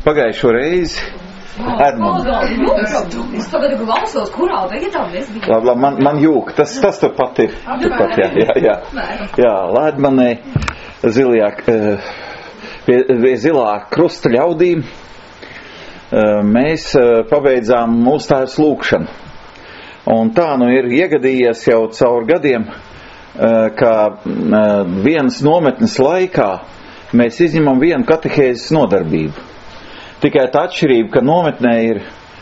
pagājušo reizi Edmunds. Es tagad klausos, kurā vegetāli es biju. Labi, man jūk, tas turpat ir. Turpat, jā, Lēdmanē, pie zilā krusta ļaudīm, mēs pabeidzām uzstājas lūkšanu. Un tā ir iegadījies jau caur gadiem, ka vienas nometnes laikā mēs izņemam vienu katehēzes nodarbību. Tikai tā atšķirība, ka nometnē ir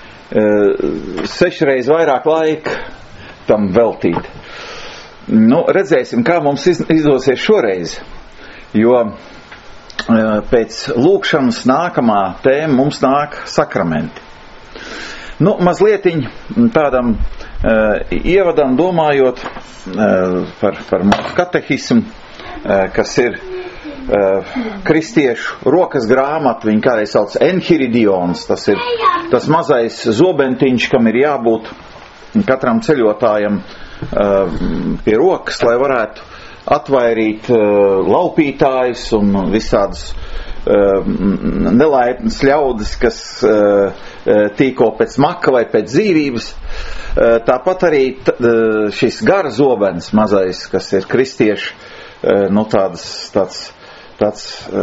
6 reizes vairāk laika tam veltīt. Redzēsim, kā mums izdosies šoreiz, jo pēc lūkšanas nākamā tēma mums nāk sakramenti. Mazlietiņ tādam ievadam domājot par mūsu katehismu, kas ir kristiešu rokas grāmata, viņi kādreiz sauc Enhiridions, tas ir tas mazais zobentiņš, kam ir jābūt katram ceļotājam pie rokas, lai varētu atvairīt laupītājus un visādas nelaipnas ļaudis, kas tīko pēc maka vai pēc dzīvības. Tāpat arī šis gara zobens mazais, kas ir kristiešu, tāds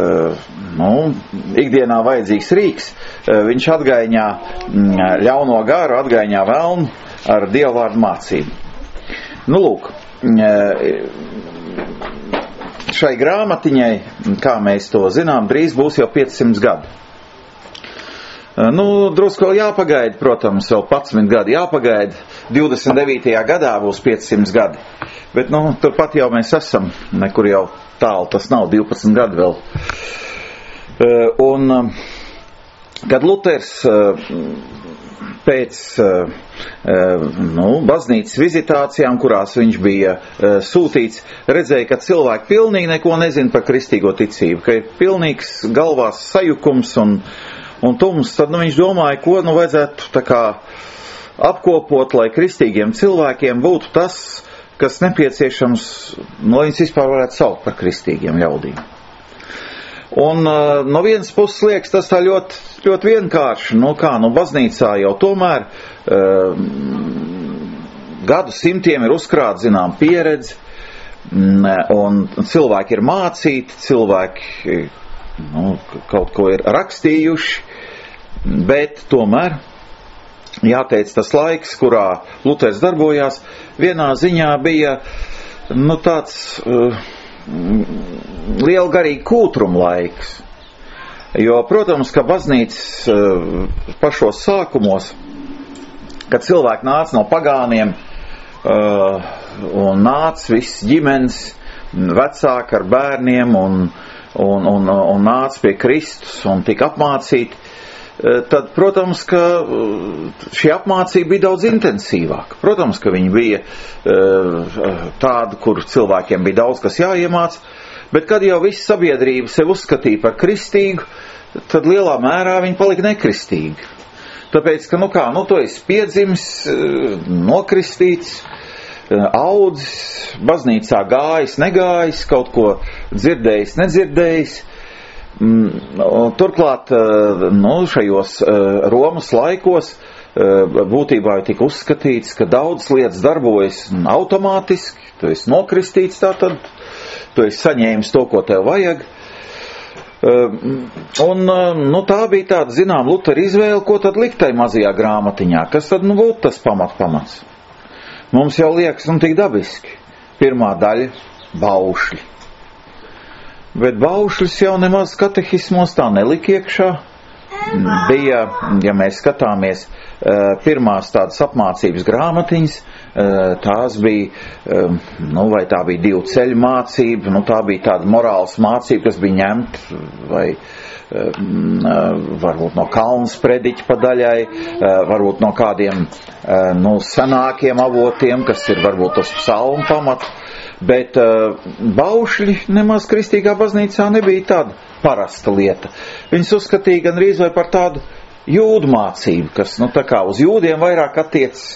ikdienā vajadzīgs rīks, viņš atgaiņā ļauno garu, atgaiņā velnu ar dievvvārdu mācību. Lūk, šai grāmatiņai, kā mēs to zinām, drīz būs jau 500 gadu. Drusku vēl jāpagaida, protams, vēl 11 gadi jāpagaida, 29. gadā būs 500 gadi. Bet, turpat jau mēs esam, nekur jau tālu, tas nav 12 gadi vēl. Kad Luters pēc baznīcas vizitācijām, kurās viņš bija sūtīts, redzēja, ka cilvēki pilnīgi neko nezina par kristīgo ticību, ka ir pilnīgs galvās sajukums un tums, tad viņš domāja, ko vajadzētu tā kā apkopot, lai kristīgiem cilvēkiem būtu tas, kas nepieciešams, lai viņus vispār varētu saukt par kristīgiem ļaudīm. Un no vienas puses liekas tas tā ļoti, ļoti vienkārši, baznīcā jau tomēr gadu simtiem ir uzkrāta zinām pieredze, un cilvēki ir mācīti, cilvēki kaut ko ir rakstījuši, bet tomēr jāteic, tas laiks, kurā Luters darbojās, vienā ziņā bija tāds lielgarīgi kūtruma laiks. Jo, protams, ka baznīcas pašos sākumos, kad cilvēki nāca no pagāniem un nāca viss ģimenes, vecāki ar bērniem un nāca pie Kristus un tika apmācīti, tad, protams, ka šī apmācība bija daudz intensīvāka. Protams, ka viņi bija tādi, kur cilvēkiem bija daudz, kas jāiemāc, bet kad jau visa sabiedrība sevi uzskatīja par kristīgu, tad lielā mērā viņi palika nekristīgi. Tāpēc, ka, tu esi piedzimis, nokristīts, audzis, baznīcā gājis, negājis, kaut ko dzirdējis, nedzirdējis. Turklāt, šajos Romas laikos būtībā tika uzskatīts, ka daudz lietas darbojas automātiski, tu esi nokristīts, tātad tu esi saņēmis to, ko tev vajag. Tā bija tāda, zinām, Lutera izvēle, ko tad likt tai mazajā grāmatiņā, kas tad būtu tas pamats. Mums jau liekas, tik dabiski. Pirmā daļa - baušļi. Bet baušļus jau nemaz katehismos tā nelika iekšā. Bija, ja mēs skatāmies, pirmās tādas apmācības grāmatiņas, tās bija, vai tā bija 2 ceļu mācība, tā bija tāda morāls mācība, kas bija ņemta, vai varbūt no Kalnas prediķa pa daļai, varbūt no kādiem senākiem avotiem, kas ir varbūt uz psalmu pamatu. Bet baušļi nemaz kristīgā baznīcā nebija tāda parasta lieta. Viņus uzskatīja gan rīz vai par tādu jūdu mācību, kas, tā kā uz jūdiem vairāk attiecas.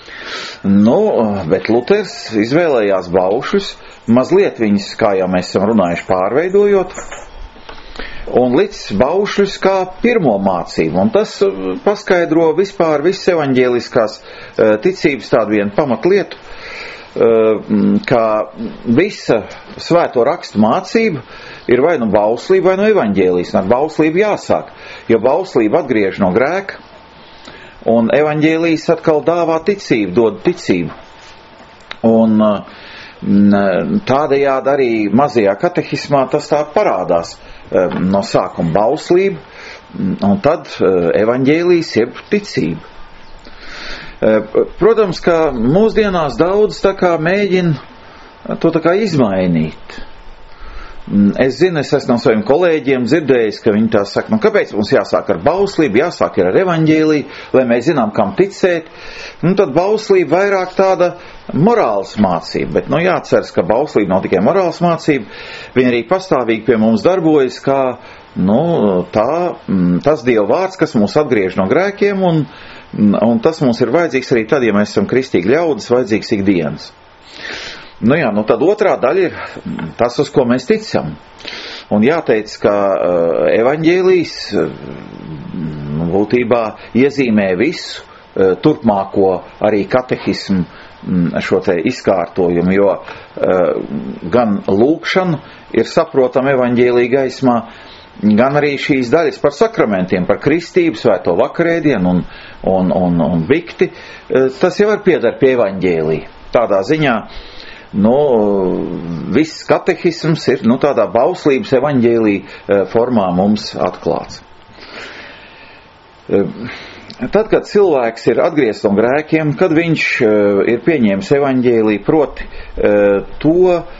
Bet Luters izvēlējās baušļus, mazliet viņus, kā jau mēs esam runājuši, pārveidojot. un licis baušļus kā pirmo mācību. Un tas paskaidro vispār visas evaņģēliskās ticības tādu vienu pamatlietu, ka visa svēto rakstu mācība ir vai nu bauslība, vai nu evaņģēlijas. Un ar bauslību jāsāk, jo bauslība atgriež no grēka, un evaņģēlijas atkal dāvā ticību, dod ticību. Un tādējādi arī mazajā katehismā tas tā parādās. No sākuma bauslība, un tad evaņģēlijas jeb ticība. Protams, ka mūsdienās daudz tā kā mēģina to tā kā izmainīt. Es zinu, es esmu no saviem kolēģiem dzirdējis, ka viņi tā saka, kāpēc mums jāsāk ar bauslību, jāsāk ar evaņģēliju, lai mēs zinām, kam ticēt. Tad bauslība vairāk tāda morāls mācība, bet jāceras, ka bauslība nav tikai morāls mācība, viņa arī pastāvīgi pie mums darbojas kā, tas Dieva vārds, kas mūs atgriež no grēkiem, un tas mums ir vajadzīgs arī tad, ja mēs esam kristīgi ļaudis, vajadzīgs ikdienas. Tad otrā daļa ir tas, uz ko mēs ticam. Un jāteic, ka evaņģēlijas būtībā iezīmē visu turpmāko arī katehismu šo te izkārtojumu, jo gan lūkšana ir saprotama evaņģēlija gaismā, gan arī šīs daļas par sakramentiem, par kristību, svēto vakarēdienu un bikti, tas jau var piedar pie evaņģēlija. Tādā ziņā viss katehisms ir tādā bauslības evaņģēlija formā mums atklāts. Tad, kad cilvēks ir atgriezts no grēkiem, kad viņš ir pieņēmis evaņģēliju, proti to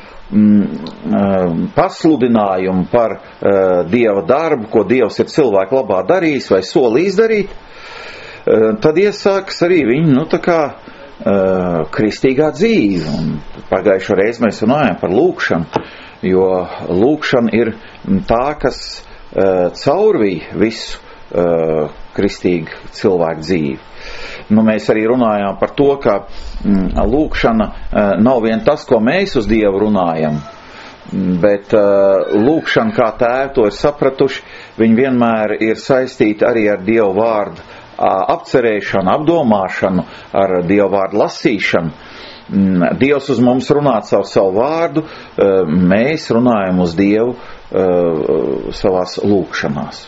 pasludinājumu par Dieva darbu, ko Dievs ir cilvēku labā darījis vai solījis darīt, tad iesākas arī viņa, kristīgā dzīve. Un pagājušo reizi mēs runājam par lūkšanu, jo lūkšana ir tā, kas caurvīja visu kristīgu cilvēku dzīvi. Mēs arī runājām par to, ka lūkšana nav vien tas, ko mēs uz Dievu runājam, bet lūkšana kā tēvi to ir sapratuši, viņi vienmēr ir saistīti arī ar Dievu vārdu apcerēšanu, apdomāšanu, ar Dievu vārdu lasīšanu. Dievs uz mums runā caur savu vārdu, mēs runājam uz Dievu savās lūkšanās.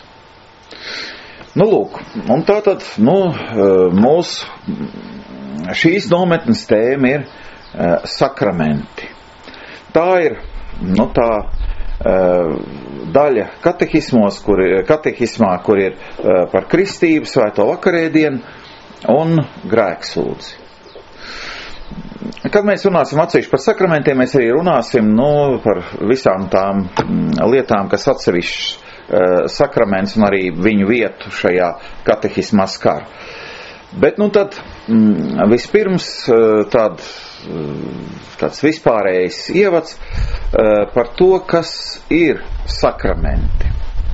Un tātad, mūsu šīs nometnes tēma ir sakramenti. Tā ir, tā daļa katehismā, kur ir par kristību, svēto vakarēdienu un grēksūdzi. Kad mēs runāsim atsevišķi par sakramentiem, mēs arī runāsim par visām tām lietām, kas atsevišķi sakraments un arī viņu vietu šajā katehismā skar. Bet tad vispirms tāds vispārējais ievads par to, kas ir sakramenti.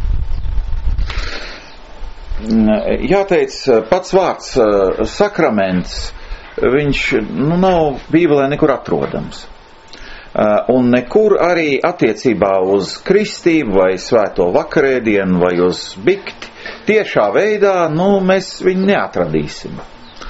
Jāteic, pats vārds sakraments, viņš nav Bībelē nekur atrodams. Un nekur arī attiecībā uz kristību vai svēto vakarēdienu vai uz bikti tiešā veidā, mēs viņu neatradīsim.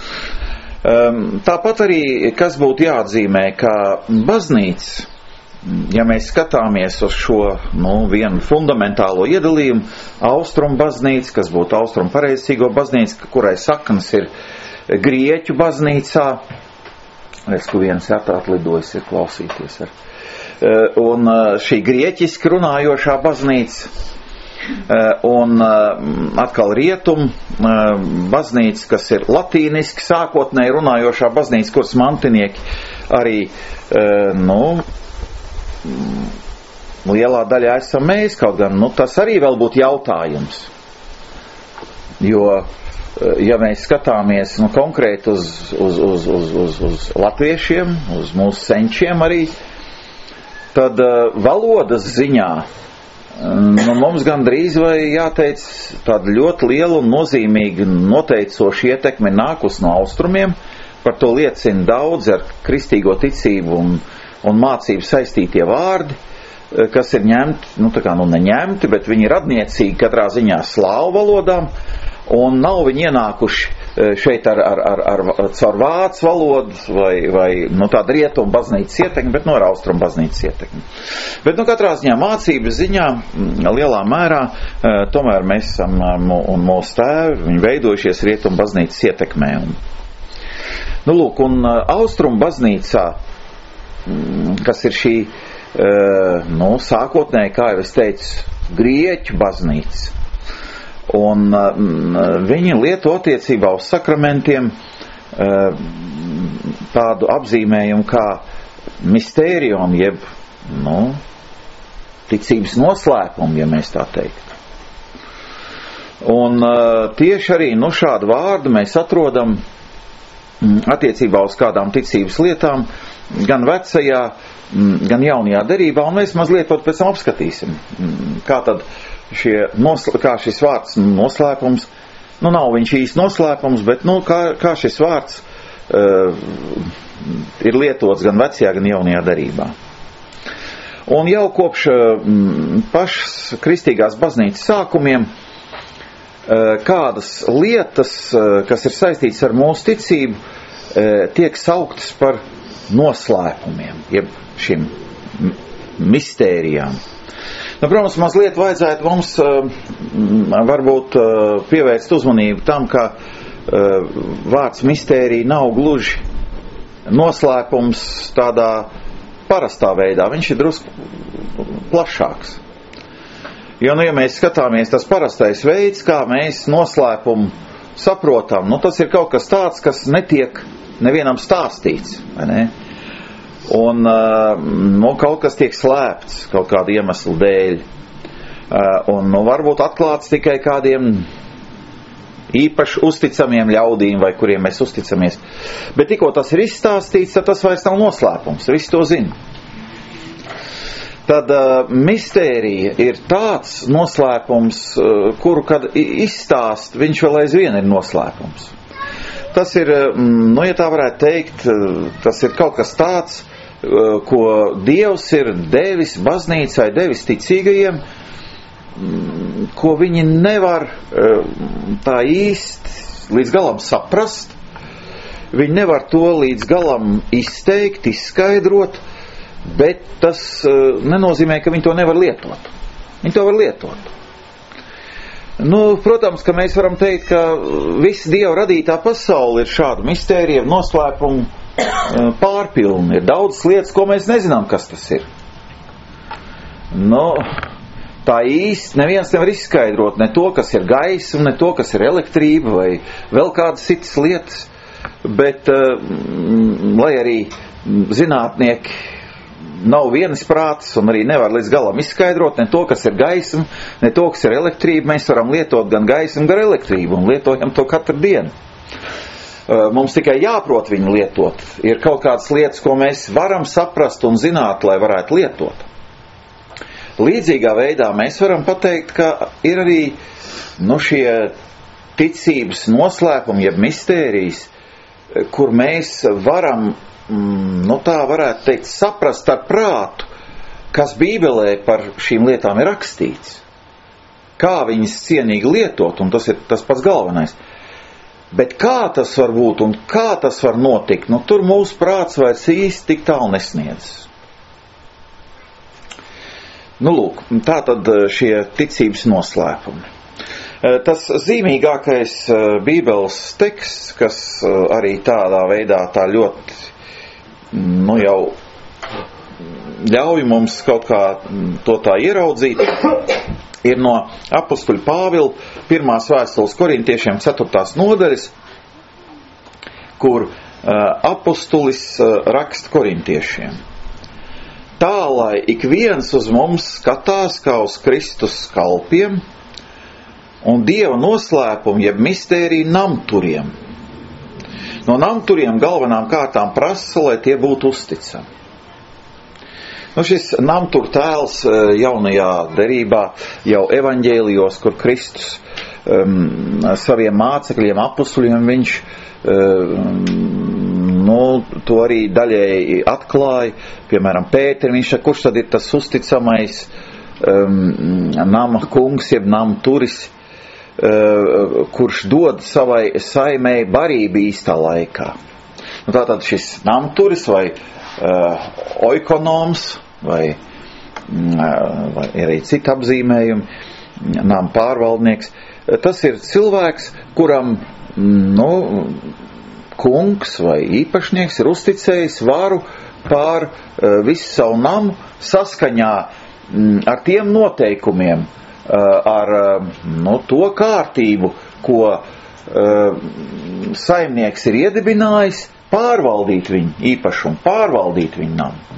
Tāpat arī, kas būtu jāatzīmē, ka baznīca, ja mēs skatāmies uz šo vienu fundamentālo iedalījumu, austrumu baznīca, kas būtu austrumu pareizcīgo baznīca, kurai saknes ir grieķu baznīcā, ka viens atlidojas ir klausīties. Un šī grieķiski runājošā baznīca, un atkal rietum baznīca, kas ir latīniski sākotnēji runājošā baznīca, kuras mantinieki arī, lielā daļā esam mēs, kaut gan, tas arī vēl būtu jautājums. Jo, ja mēs skatāmies konkrēti uz latviešiem, uz mūsu senčiem arī, tad valodas ziņā mums gandrīz vai jāteic tāda ļoti liela un nozīmīga noteicoša ietekme nākus no austrumiem. Par to liecina daudz ar kristīgo ticību un mācību saistītie vārdi. kas ir ņemti, neņemti, bet viņi ir radniecīgi katrā ziņā slāvu valodām, un nav viņi ienākuši šeit caur vācu valodu vai tāda rietumu baznīcas ietekmi, bet ar austrumu baznīcas ietekmi. Bet katrā ziņā mācības ziņā lielā mērā tomēr mēs esam un mūsu tēvi, viņi veidojušies rietumu baznīcas ietekmē. Un austrumu baznīcā, kas ir šī, sākotnēji, kā jau es teicu, grieķu baznīca, un viņi lieto attiecībā uz sakramentiem tādu apzīmējumu kā mistērijum, jeb, ticības noslēpumu, ja mēs tā teiktu. Un tieši arī, šādu vārdu mēs atrodam attiecībā uz kādām ticības lietām, gan vecajā, gan jaunajā derībā, un mēs mazliet pēc tam apskatīsim, kā tad kā šis vārds noslēpums, nav viņš īsti noslēpums, bet kā šis vārds ir lietots gan vecajā, gan jaunajā derībā. Un jau kopš pašas kristīgās baznīcas sākumiem kādas lietas, kas ir saistītas ar mūsu ticību, tiek sauktas par noslēpumiem, jeb šim mistērijām. Protams, mazliet vajadzētu mums varbūt pievērst uzmanību tam, ka vārds mistērija nav gluži noslēpums tādā parastā veidā. Viņš ir drusku plašāks. Jo, ja mēs skatāmies tas parastais veids, kā mēs noslēpumu saprotam, tas ir kaut kas tāds, kas netiek nevienam stāstīts, vai ne? Un kaut kas tiek slēpts kaut kādu iemeslu dēļ. Un varbūt atklāts tikai kādiem īpaši uzticamiem ļaudīm, vai kuriem mēs uzticamies. Bet tikko tas ir izstāstīts, tad tas vairs nav noslēpums. Visi to zina. Tad mistērija ir tāds noslēpums, kuru, kad izstāst, viņš vēl aizvien ir noslēpums. Tas ir, ja tā varētu teikt, tas ir kaut kas tāds, ko Dievs ir devis baznīcai, devis ticīgajiem, ko viņi nevar tā īsti līdz galam saprast, viņi nevar to līdz galam izteikt, izskaidrot, bet tas nenozīmē, ka viņi to nevar lietot. Viņi to var lietot. Protams, ka mēs varam teikt, ka visa Dieva radītā pasaule ir šādu mistēriju, noslēpumu pārpilni. Ir daudz lietas, ko mēs nezinām, kas tas ir. Tā īsti neviens nevar izskaidrot ne to, kas ir gaisma, ne to, kas ir elektrība vai vēl kādas citas lietas, bet lai arī zinātnieki nav vienas prātas un arī nevar līdz galam izskaidrot ne to, kas ir gaisma, ne to, kas ir elektrība, mēs varam lietot gan gaismu, gan elektrību un lietojam to katru dienu. Mums tikai jāprot viņu lietot. Ir kaut kādas lietas, ko mēs varam saprast un zināt, lai varētu lietot. Līdzīgā veidā mēs varam pateikt, ka ir arī šie ticības noslēpumi, jeb mistērijas, kur mēs varam, tā varētu teikt, saprast ar prātu, kas Bībelē par šīm lietām ir rakstīts. Kā viņas cienīgi lietot, un tas ir tas pats galvenais. Bet kā tas var būt un kā tas var notikt, tur mūsu prāts vairs īsti tik tālu nesniedzas. Tā tad šie ticības noslēpumi. Tas zīmīgākais Bībeles teksts, kas arī tādā veidā tā ļoti, jau ļauj mums kaut kā to tā ieraudzīt, ir no apustuļa Pāvila 1. vēstules korintiešiem 4. nodaļas, kur apustulis raksta korintiešiem. Tā, lai ik viens uz mums skatās kā uz Kristus kalpiem un Dieva noslēpumu, jeb mistēriju namturiem. No namturiem galvenām kārtām prasa, lai tie būtu uzticami. Šis namtur tēls jaunajā derībā, jau evaņģēlijos, kur Kristus saviem mācekļiem, apustuļiem, viņš to arī daļēji atklāja, piemēram, Pēteri, viņš saka, kurš tad ir tas uzticamais nama kungs, jeb nama turis, kurš dod savai saimei barību īstā laikā. Tātad šis nama turis vai oikonoms vai arī citi apzīmējumi, nama pārvaldnieks, tas ir cilvēks, kuram kungs vai īpašnieks ir uzticējis varu pār visu savu namu saskaņā ar tiem noteikumiem, ar to kārtību, ko saimnieks ir iedibinājis, pārvaldīt viņu īpašumu, pārvaldīt viņu namu.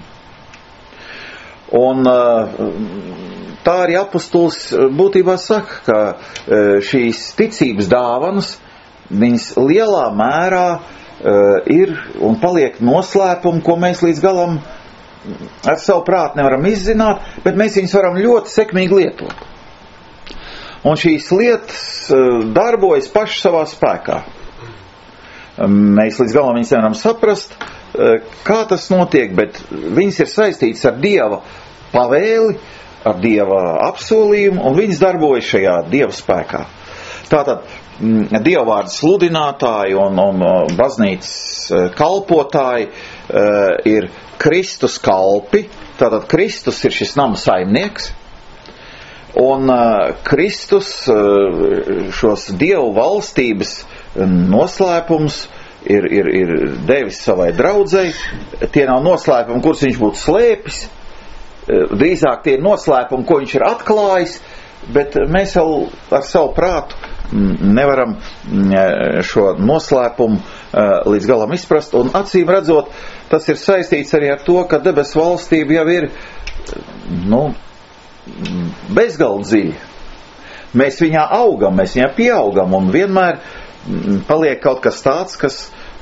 Un tā arī apustulis būtībā saka, ka šīs ticības dāvanas, viņas lielā mērā ir un paliek noslēpumi, ko mēs līdz galam ar savu prātu nevaram izzināt, bet mēs viņus varam ļoti sekmīgi lietot. Un šīs lietas darbojas paši savā spēkā. Mēs līdz galam viņus nevaram saprast, kā tas notiek, bet viņas ir saistītas ar Dieva pavēli, ar Dieva apsolījumu, un viņas darbojas šajā Dieva spēkā. Tātad Dieva vārda sludinātāji un baznīcas kalpotāji ir Kristus kalpi, tātad Kristus ir šis nama saimnieks, un Kristus šos Dievu valstības noslēpums ir devis savai draudzei. Tie nav noslēpumi, kurus viņš būtu slēpis, drīzāk tie ir noslēpumi, ko viņš ir atklājis, bet mēs vēl ar savu prātu nevaram šo noslēpumu līdz galam izprast, un acīm redzot, tas ir saistīts arī ar to, ka debesu valstība jau ir bezgalīgi dziļa. Mēs viņā augam, mēs viņā pieaugam, un vienmēr paliek kaut kas tāds, kas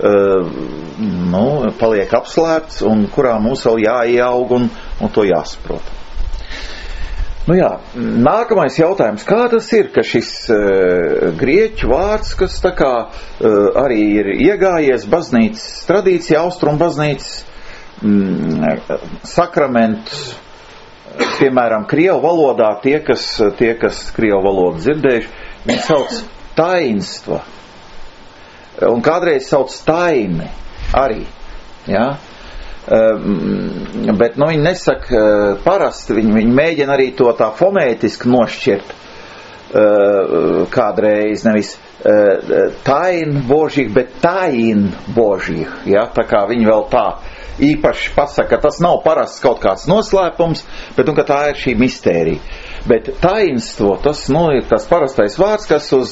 paliek apslēpts, un kurā mums vēl jāieaug un to jāsaprot. Nākamais jautājums, kā tas ir, ka šis grieķu vārds, kas tā kā arī ir iegājies baznīcas tradīcijā, austrumu baznīcas sakramentus, piemēram, krievu valodā, tie, kas krievu valodu dzirdējuši, viņi sauc tainstva, un kādreiz sauc taini arī, ja? Bet viņi nesaka parasti, viņi mēģina arī to tā fonētiski nošķirt kādreiz, nevis tain božīgi, bet tain božīgi, ja? Tā kā viņi vēl tā īpaši pasaka, ka tas nav parasts kaut kāds noslēpums, bet ka tā ir šī mistērija. Bet tainstvo, tas ir tas parastais vārds, kas uz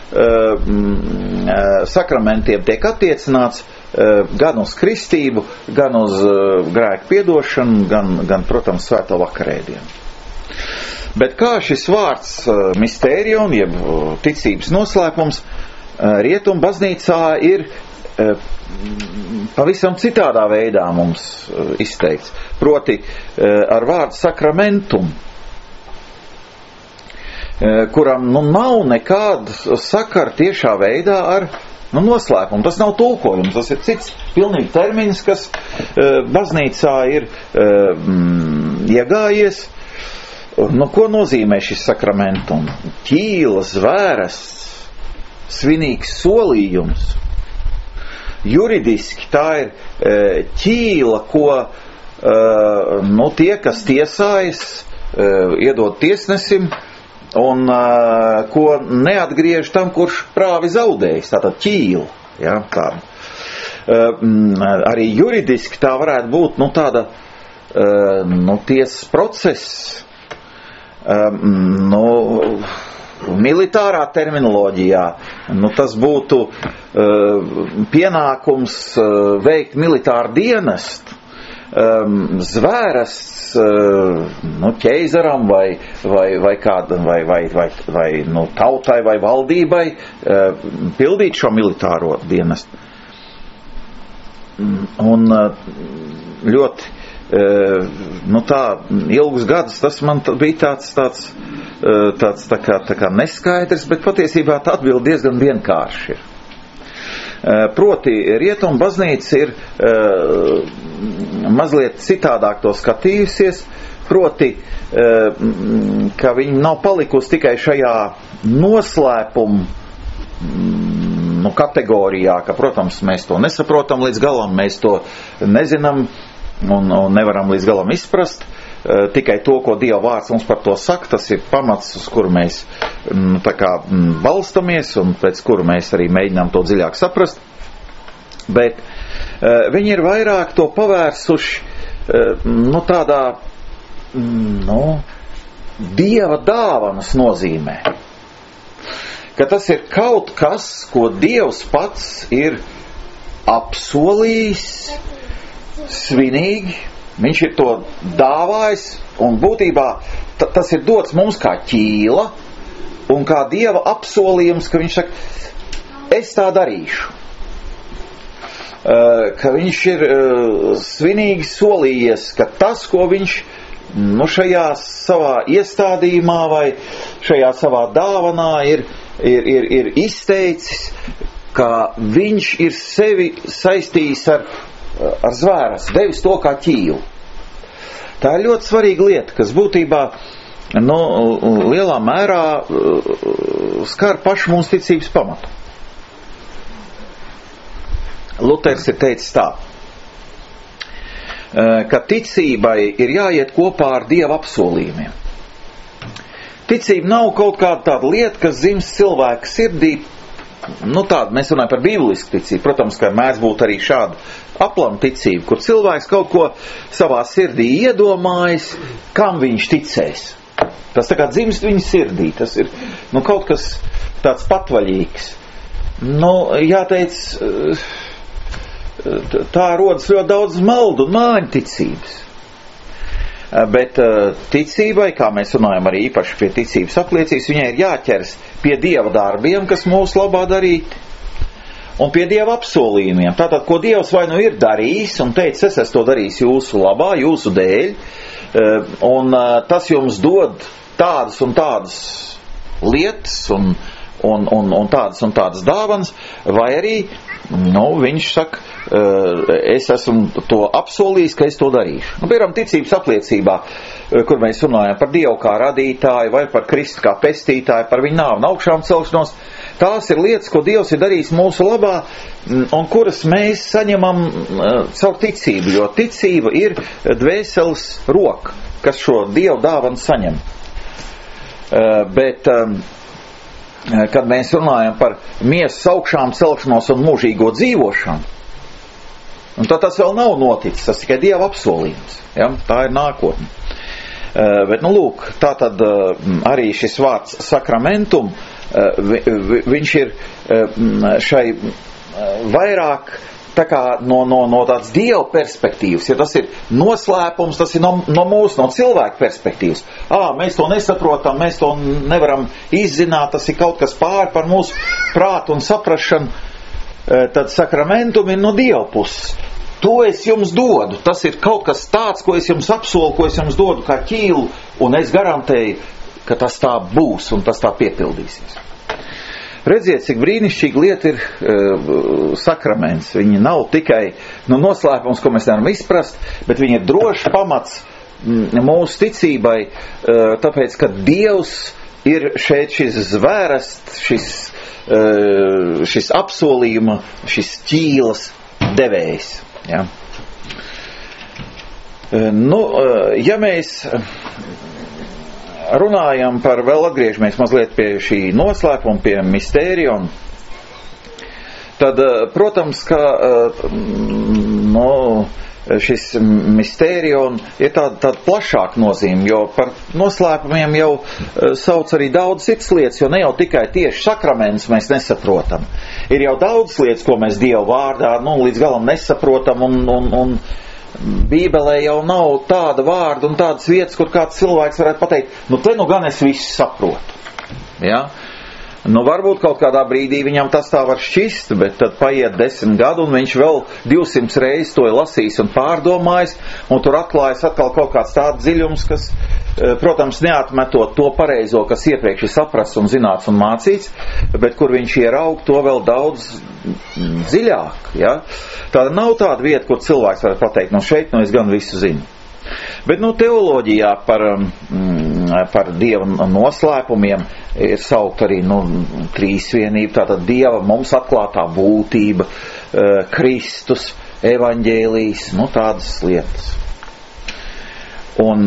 sakramentiem tiek attiecināts gan uz kristību, gan uz grēku piedošanu, gan protams, svēto vakarēdienu. Bet kā šis vārds mistērion, jeb ticības noslēpums, rietumu baznīcā ir pavisam citādā veidā mums izteikts, proti ar vārdu sakramentum, kuram nav nekāda sakara tiešā veidā ar noslēpumu. Tas nav tulkojums, tas ir cits pilnīgi termins, kas baznīcā ir iegājies. Ko nozīmē šis sakramentum? Ķīla, zvērests, svinīgs solījums. Juridiski tā ir ķīla, ko tie, kas tiesājas, iedod tiesnesim, un ko neatgriež tam, kurš prāvi zaudējis. Tātad ķīla. Ja, tāda. Arī juridiski tā varētu būt tāda tiesas process, militārā terminoloģijā. Tas būtu pienākums veikt militāru dienestu. Zvērests ķeizaram vai kādam vai tautai vai valdībai pildīt šo militāro dienestu. Un ļoti tā ilgus gadus tas man bija tāds tā kā neskaidrs, bet patiesībā tā atbilde diezgan vienkārši ir. Proti, rietumu baznīca ir mazliet citādāk to skatījusies, proti, ka viņi nav palikusi tikai šajā noslēpumu kategorijā, ka, protams, mēs to nesaprotam līdz galam, mēs to nezinām un nevaram līdz galam izprast. Tikai to, ko Dieva vārds mums par to saka, tas ir pamats, uz kuru mēs balstamies un pēc kuru mēs arī mēģinām to dziļāk saprast. Bet viņi ir vairāk to pavērsuši tādā Dieva dāvanas nozīmē. Ka tas ir kaut kas, ko Dievs pats ir apsolījis svinīgi. Viņš ir to dāvājis, un būtībā tas ir dots mums kā ķīla, un kā Dieva apsolījums, ka viņš saka, es tā darīšu. Ka viņš ir svinīgi solījies, ka tas, ko viņš šajā savā iestādījumā vai šajā savā dāvanā ir izteicis, ka viņš ir sevi saistījis ar zvēras, devis to kā ķīlu. Tā ir ļoti svarīga lieta, kas būtībā lielā mērā skar pašu mūsu ticības pamatu. Luters ir teicis tā, ka ticībai ir jāiet kopā ar Dieva apsolījumiem. Ticība nav kaut kāda tāda lieta, kas dzimst cilvēka sirdī. Tāda, mēs runājam par bībelisku ticību. Protams, ka mēdz būt arī šāda aplama ticība, kur cilvēks kaut ko savā sirdī iedomājas, kam viņš ticēs. Tas tā kā dzimst viņa sirdī. Tas ir kaut kas tāds patvaļīgs. Jāteic, tā rodas ļoti daudz maldu un māņu ticības. Bet ticībai, kā mēs runājam arī īpaši pie ticības apliecības, viņai ir jāķers pie Dieva darbiem, kas mūsu labā darīti, un pie Dieva apsolījumiem. Tātad, ko Dievs vai nu ir darījis un teicis, es esmu to darījis jūsu labā, jūsu dēļ, un tas jums dod tādas un tādas lietas un tādas dāvanas, vai arī viņš saka, es esmu to apsolījis, ka es to darīšu. Piemēram, ticības apliecībā, kur mēs runājam par Dievu kā radītāju vai par Kristu kā pestītāju, par viņa nāvi un augšām celšanos, tās ir lietas, ko Dievs ir darījis mūsu labā un kuras mēs saņemam caur ticību, jo ticība ir dvēseles roka, kas šo Dievu dāvanu saņem. Bet kad mēs runājam par miesas augšām celšanos un mūžīgo dzīvošanu, un tad tas vēl nav noticis, tas tikai Dieva apsolījums. Ja? Tā ir nākotne. Bet, lūk, tā tad arī šis vārds sakramentum, viņš ir šai vairāk tā kā no tādas Dieva perspektīvas. Ja tas ir noslēpums, tas ir no mūsu, no cilvēka perspektīvas. Mēs to nesaprotam, mēs to nevaram izzināt, tas ir kaut kas pāri par mūsu prātu un saprašanu. Tad sakramentum ir no Dieva puses. To es jums dodu. Tas ir kaut kas tāds, ko es jums apsolu, ko es jums dodu kā ķīlu, un es garantēju, ka tas tā būs un tas tā piepildīsies. Redziet, cik brīnišķīga lieta ir sakraments. Viņi nav tikai noslēpums, ko mēs nevaram izprast, bet viņi ir drošs pamats mūsu ticībai, tāpēc, ka Dievs ir šeit šis zvērests, šis apsolījuma, šis ķīlas devējs. Ja? Ja mēs runājam par, vēl atgriežamies mazliet pie šī noslēpuma, pie mistēriona, tad, protams, ka šis mistērion ir tāda plašāka nozīme, jo par noslēpumiem jau sauc arī daudz citas lietas, jo ne jau tikai tieši sakraments mēs nesaprotam. Ir jau daudz lietas, ko mēs Dieva vārdā līdz galam nesaprotam, un Bībelē jau nav tāda vārda un tādas vietas, kur kāds cilvēks varētu pateikt, te gan es visu saprotu. Ja? Varbūt kaut kādā brīdī viņam tas tā var šķist, bet tad paiet 10 gadu un viņš vēl 200 reizes to ir lasījis un pārdomājis, un tur atklājas atkal kaut kāds tāds dziļums, kas, protams, neatmetot to pareizo, kas iepriekš ir saprasts un zināts un mācīts, bet kur viņš ieraug to vēl daudz dziļāk, ja? Tāda nav tāda vieta, kur cilvēks var pateikt, šeit, es gan visu zinu. Bet, teoloģijā par Dieva noslēpumiem ir saukt arī, trīsvienība, tātad Dieva mums atklātā būtība, Kristus, evaņģēlijs, tādas lietas. Un,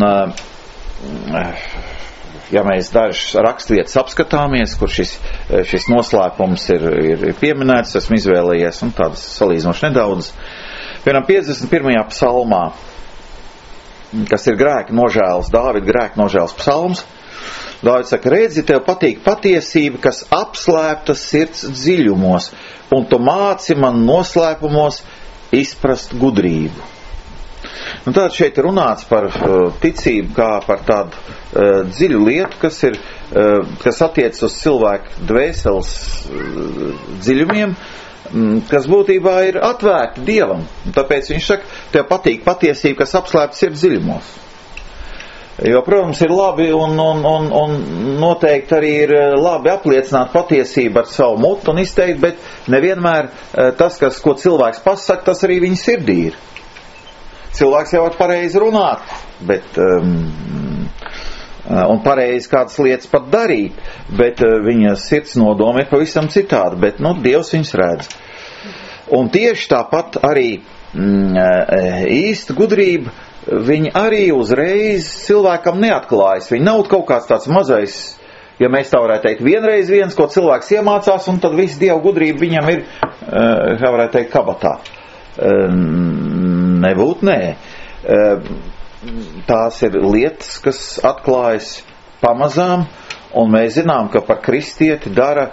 ja mēs dažas rakstvietas apskatāmies, kur šis noslēpums ir pieminēts, esmu izvēlējies, tādas salīdzinoši nedaudz. Piemēram, 51. psalmā, kas ir grēka nožēlas, Dāvida grēka nožēlas psalms, Dāvids saka, redzi, tev patīk patiesība, kas apslēpta sirds dziļumos, un tu māci man noslēpumos izprast gudrību. Tātad šeit ir runāts par ticību kā par tādu dziļu lietu, kas attiec uz cilvēku dvēseles dziļumiem, kas būtībā ir atvērti Dievam. Tāpēc viņš saka, tev patīk patiesība, kas apslēpta sirds dziļumos. Jo, protams, ir labi un noteikti arī ir labi apliecināt patiesību ar savu mutu un izteikt, bet nevienmēr tas, ko cilvēks pasaka, tas arī viņa sirdī ir. Cilvēks jau var pareizi runāt, bet, un pareizi kādas lietas pat darīt, bet viņa sirds nodoma ir pavisam citāda, bet, Dievs viņus redz. Un tieši tāpat arī īsta gudrība, viņi arī uzreiz cilvēkam neatklājas. Viņi nav kaut kāds tāds mazais, ja mēs tā varētu teikt, vienreiz viens, ko cilvēks iemācās, un tad viss Dieva gudrība viņam ir, kā varētu teikt, kabatā. Nebūt, nē. Tās ir lietas, kas atklājas pamazām, un mēs zinām, ka par kristieti dara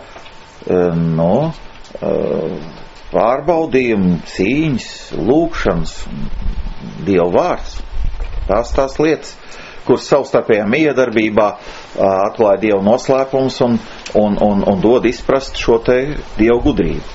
pārbaudījumu, cīņas, lūgšanas, Dieva vārds. Tās lietas, kuras savstarpējā miedarbībā atklāja Dieva noslēpums un dod izprast šo te Dieva gudrību.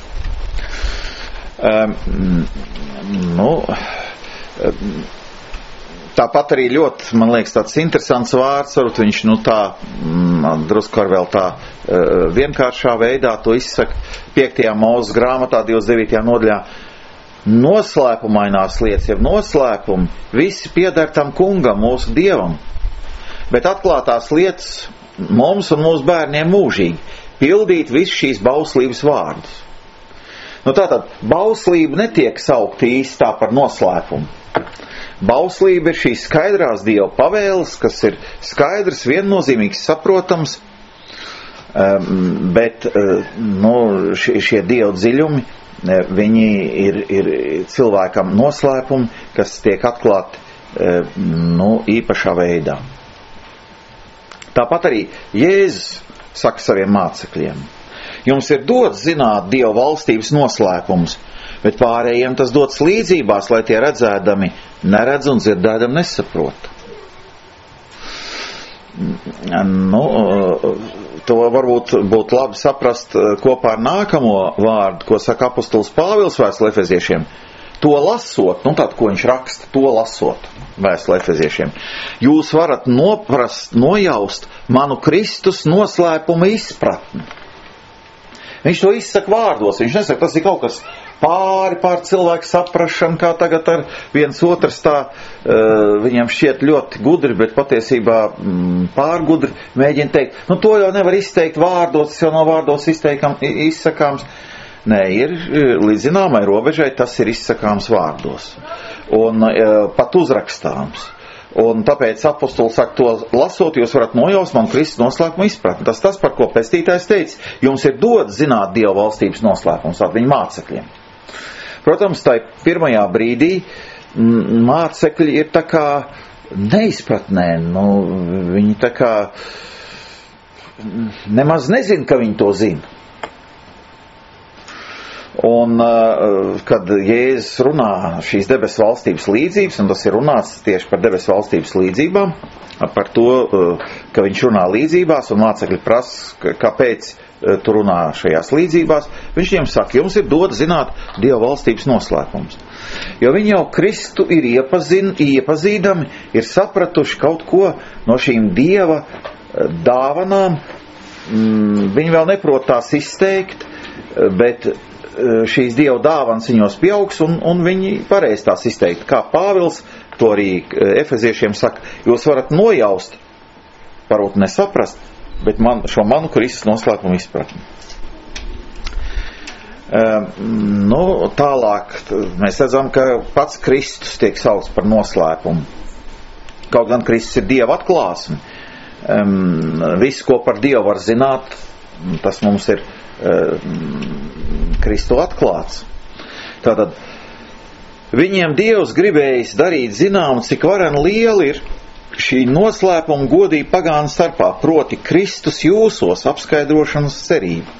Tāpat arī ļoti, man liekas, tāds interesants vārds, varbūt viņš drusku ar vēl tā vienkāršā veidā to izsaka 5. Mūzes grāmatā 29. nodaļā. Noslēpumainās lietas, jeb noslēpumi, visi pieder tam kungam, mūsu Dievam, bet atklātās lietas mums un mūsu bērniem mūžīgi, pildīt visu šīs bauslības vārdus. Tātad, bauslība netiek saukt īstā par noslēpumu. Bauslība ir šīs skaidrās Dieva pavēles, kas ir skaidrs, viennozīmīgs, saprotams, bet šie Dieva dziļumi, viņi ir cilvēkam noslēpumi, kas tiek atklāti īpašā veidā. Tāpat arī Jēzus saka saviem mācekļiem, jums ir dots zināt Dieva valstības noslēpumus, bet pārējiem tas dots līdzībās, lai tie redzēdami neredz un dzirdēdami nesaprot. To varbūt būtu labi saprast kopā ar nākamo vārdu, ko saka apostols Pāvils vēstulē Efeziešiem. To lasot, tātad, ko viņš raksta, to lasot vēstulē Efeziešiem. Jūs varat nojaust manu Kristus noslēpuma izpratni. Viņš to izsaka vārdos, viņš nesaka, tas ir kaut kas pār cilvēku saprašanu, kā tagad ar viens otrs viņam šķiet ļoti gudri, bet patiesībā pārgudri mēģina teikt. To jau nevar izteikt vārdos, tas jau nav vārdos izsakāms. Nē, ir līdz zināmai robežai, tas ir izsakāms vārdos. Un pat uzrakstāms. Un tāpēc apostols saka, to lasot, jūs varat nojaust man Kristus noslēpumu izpratni. Tas, par ko pestītājs teica, jums ir dots zināt Dieva valstības noslēpums, tātad viņa mācekļiem. Protams, tai pirmajā brīdī mācekļi ir tā kā neizpratnē, viņi tā kā nemaz nezin, ka viņi to zina. Un, kad Jēzus runā šīs debesu valstības līdzības, un tas ir runāts tieši par debesu valstības līdzībām, par to, ka viņš runā līdzībās, un mācekļi prasa, kāpēc tu runā šajās līdzībās, viņš viņiem saka, jums ir dots zināt Dieva valstības noslēpums. Jo viņi jau Kristu ir iepazīdami, ir sapratuši kaut ko no šīm Dieva dāvanām, viņi vēl neprot tās izteikt, bet šīs Dieva dāvanas viņos pieaugs un viņi varēs tās izteikt. Kā Pāvils to arī efeziešiem saka, jūs varat nojaust, varbūt nesaprast, bet šo manu Kristus noslēpumu izpratni. Tālāk mēs redzam, ka pats Kristus tiek saukts par noslēpumu. Kaut gan Kristus ir Dieva atklāsme. Viss, ko par Dievu var zināt, tas mums ir Kristu atklāts. Tātad viņiem Dievs gribējis darīt zinām, cik varen liela ir šī noslēpuma godība pagānu starpā, proti Kristus jūsos apskaidrošanas cerība.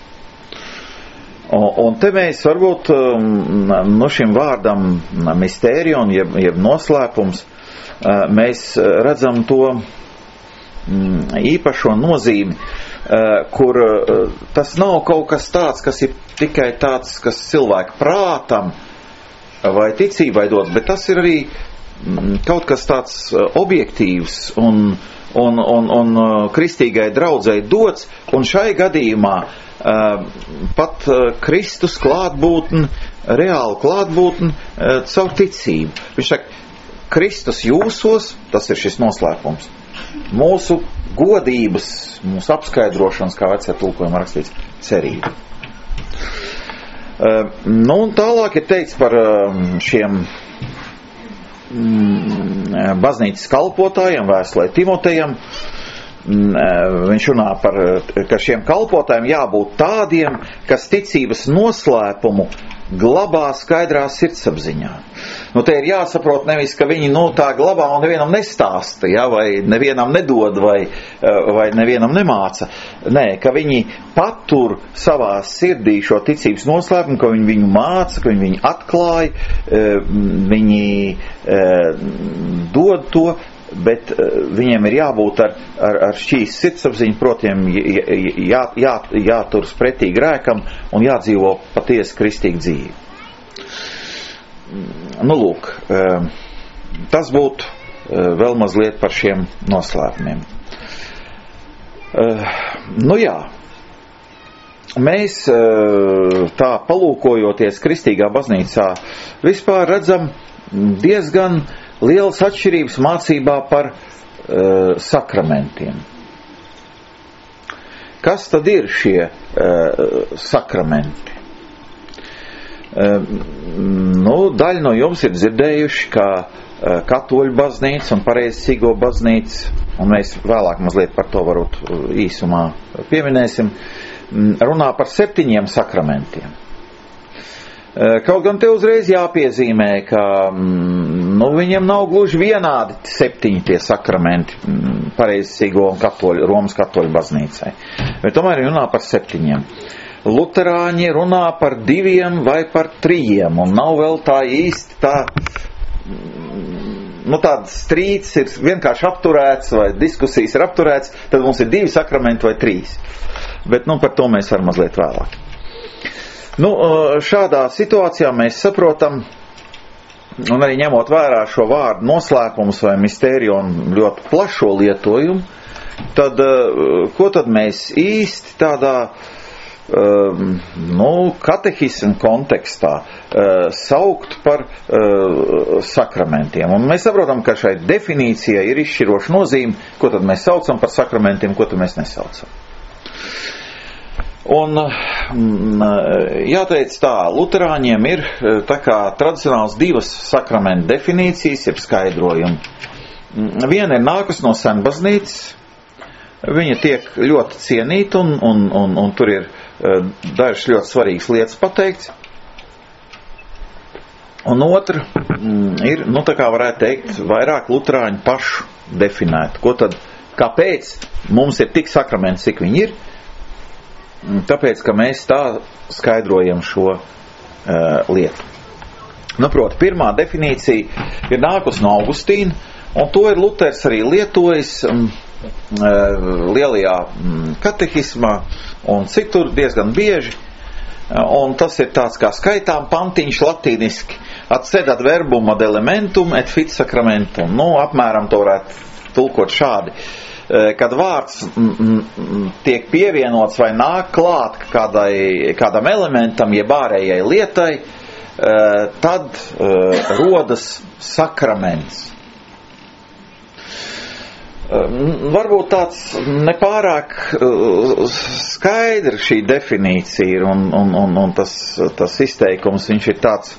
Un te mēs varbūt šim vārdam mistērion, jeb noslēpums, mēs redzam to īpašo nozīmi, kur tas nav kaut kas tāds, kas ir tikai tāds, kas cilvēku prātam vai ticībai dots, bet tas ir arī kaut kas tāds objektīvs un kristīgai draudzei dots, un šai gadījumā pat Kristus klātbūtni, reāli klātbūtni caur ticību. Viņš saka, Kristus jūsos, tas ir šis noslēpums. Mūsu godības, mūsu apskaidrošanas, kā vecajā tulkojumā rakstīts, cerība. Un tālāk ir teikts par šiem baznīcas kalpotājiem, vēstulē Timotejam. Viņš runā par, ka šiem kalpotājiem jābūt tādiem, kas ticības noslēpumu glabā skaidrā sirdsapziņā. Te ir jāsaprot nevis, ka viņi tā glabā un nevienam nestāsta, ja, vai nevienam nedod, vai nevienam nemāca. Nē, ka viņi patur savā sirdī šo ticības noslēpumu, ka viņi viņu māca, ka viņi viņu atklāja, viņi dod to, bet viņiem ir jābūt ar šīs sirdsapziņu, protiem jāturas pretī grēkam un jādzīvo patiesi kristīgu dzīvi. Lūk, tas būtu vēl mazliet par šiem noslēpumiem. Jā, mēs tā palūkojoties kristīgā baznīcā vispār redzam diezgan lielas atšķirības mācībā par sakramentiem. Kas tad ir šie sakramenti? Daļa no jums ir dzirdējuši, ka katoļu baznīca un pareizcīgo baznīca, un mēs vēlāk mazliet par to varbūt īsumā pieminēsim, runā par 7 sakramentiem. Kaut gan te uzreiz jāpiezīmē, ka viņiem nav gluži vienādi 7 tie sakramenti pareizcīgo un Romas katoļu baznīcai. Bet tomēr runā par 7. Luterāņi runā par 2 vai par 3, un nav vēl tā īsti tā, tāds strīds ir vienkārši apturēts, vai diskusijas ir apturēts, tad mums ir 2 sakramenti vai 3. Bet par to mēs varam mazliet vēlāk. Šādā situācijā mēs saprotam, un arī ņemot vērā šo vārdu noslēpums vai mistērionu ļoti plašo lietojumu, tad ko tad mēs īsti tādā katehismu kontekstā saukt par sakramentiem? Un mēs saprotam, ka šai definīcijai ir izšķiroša nozīme, ko tad mēs saucam par sakramentiem, ko tad mēs nesaucam. Un jāteic tā, luterāņiem ir tā kā tradicionāls 2 sakramentu definīcijas, jeb skaidrojumi. Viena ir nākus no senbaznīcas, viņa tiek ļoti cienīta un tur ir dažas ļoti svarīgas lietas pateikts. Un otra ir, tā kā varētu teikt, vairāk luterāņu pašu definēt. Ko tad, kāpēc mums ir tik sakramenti, cik viņi ir? Tāpēc, ka mēs tā skaidrojam šo lietu. Proti, pirmā definīcija ir nākus no Augustīna, un to ir Luters arī lietojis lielajā katehismā un citur diezgan bieži. Un tas ir tāds kā skaitām pantiņš latīniski, ad sed ad verbum ad elementum et fit sacramentum. Apmēram to varētu tulkot šādi. kad vārds tiek pievienots vai nāk klāt kādam elementam, jeb ārējai lietai, tad rodas sakraments. Varbūt tāds nepārāk skaidrs šī definīcija ir, un tas izteikums, viņš ir tāds,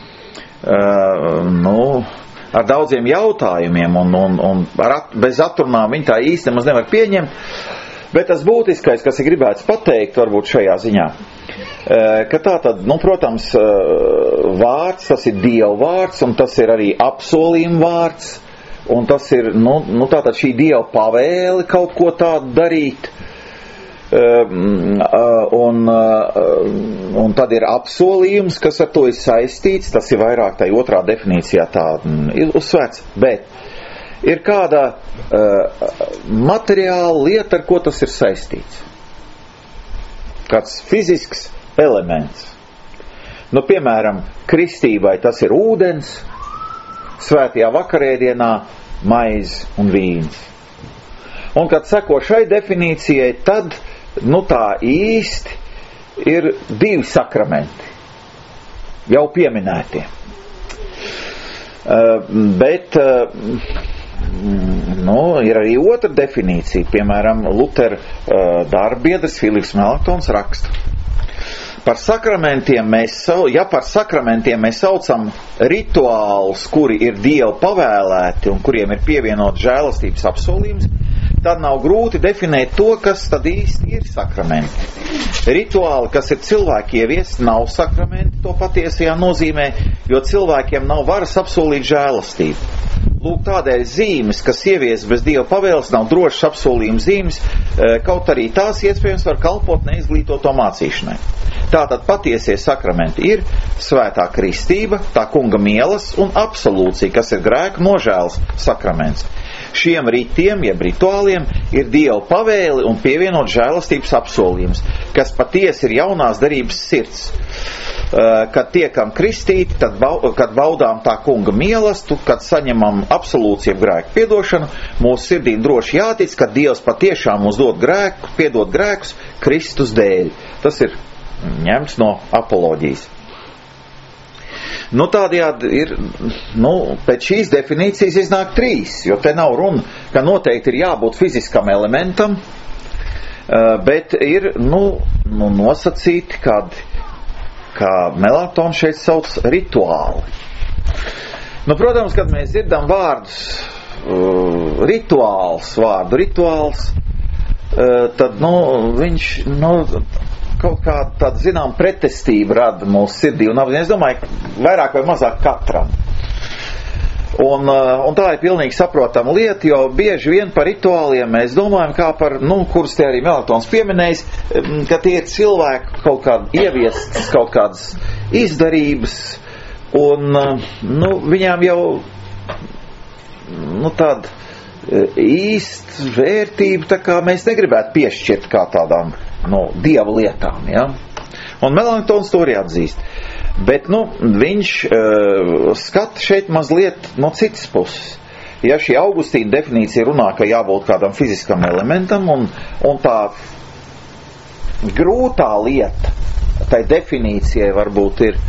ar daudziem jautājumiem, un bez atrunām viņi tā īsti maz nevar pieņemt, bet tas būtiskais, kas ir gribēts pateikt, varbūt šajā ziņā, ka tā tad, protams, vārds, tas ir Dieva vārds, un tas ir arī apsolījuma vārds, un tas ir, tātad šī Dieva pavēle kaut ko tādu darīt, un tad ir apsolījums, kas ar to ir saistīts, tas ir vairāk tai otrā definīcijā tā uzsvērts, bet ir kāda materiāla lieta, ar ko tas ir saistīts. Kāds fizisks elements. Piemēram, kristībai tas ir ūdens, svētajā vakarēdienā maize un vīns. Un, kad seko šai definīcijai, tad, tā īsti ir divi sakramenti, jau pieminētie. Bet, ir arī otra definīcija, piemēram, Lutera darbiedrs Filips Melaktons raksta. Par sakramentiem par sakramentiem mēs saucam rituālus, kuri ir Dieva pavēlēti un kuriem ir pievienot žēlastības apsolījums, tad nav grūti definēt to, kas tad īsti ir sakramenti. Rituāli, kas ir cilvēki ieviest, nav sakramenti to patiesajā nozīmē, jo cilvēkiem nav varas apsolīt žēlastību. Lūk, tādēļ zīmes, kas ievies bez Dieva pavēles, nav drošas apsolījuma zīmes, kaut arī tās iespējams var kalpot neizglītoto mācīšanai. Tātad patiesie sakramenti ir svētā kristība, tā kunga mielas un absolūcija, kas ir grēka nožēlas sakraments. Šiem ritiem, jeb rituāliem, ir Dieva pavēle un pievienot žēlastības apsolījums, kas patiesi ir jaunās darības sirds. Kad tiekam kristīti, kad baudām tā kunga mielastu, kad saņemam absolūciju grēku piedošanu, mūsu sirdīm droši jātic, ka Dievs patiešām mums dod grēku, piedod grēkus Kristus dēļ. Tas ir ņemts no apoloģijas. Tādējādi ir, pēc šīs definīcijas iznāk 3, jo te nav runa, ka noteikti ir jābūt fiziskam elementam, bet ir, nosacīti kādi, kā Melaktons šeit sauc, rituāli. Protams, kad mēs dzirdam vārdus, rituāls, tad, viņš, kaut kāda tāda, zinām, pretestība rada mūsu sirdī un apziņā. Es domāju, vairāk vai mazāk katram. Un tā ir pilnīgi saprotama lieta, jo bieži vien par rituāliem mēs domājam, kā par, kurus te arī Melaktons pieminējis, ka tie ir cilvēki kaut kādi ieviestas, kaut kādas izdarības, un, viņām jau, tāda īsta vērtība, tā kā mēs negribētu piešķirt kā tādām, Dieva lietām, ja? Un Melaktons to arī atzīst. Bet, viņš skata šeit mazliet no citas puses. Ja šī Augustīna definīcija runā, ka jābūt kādam fiziskam elementam, un tā grūtā lieta, tai definīcijai varbūt ir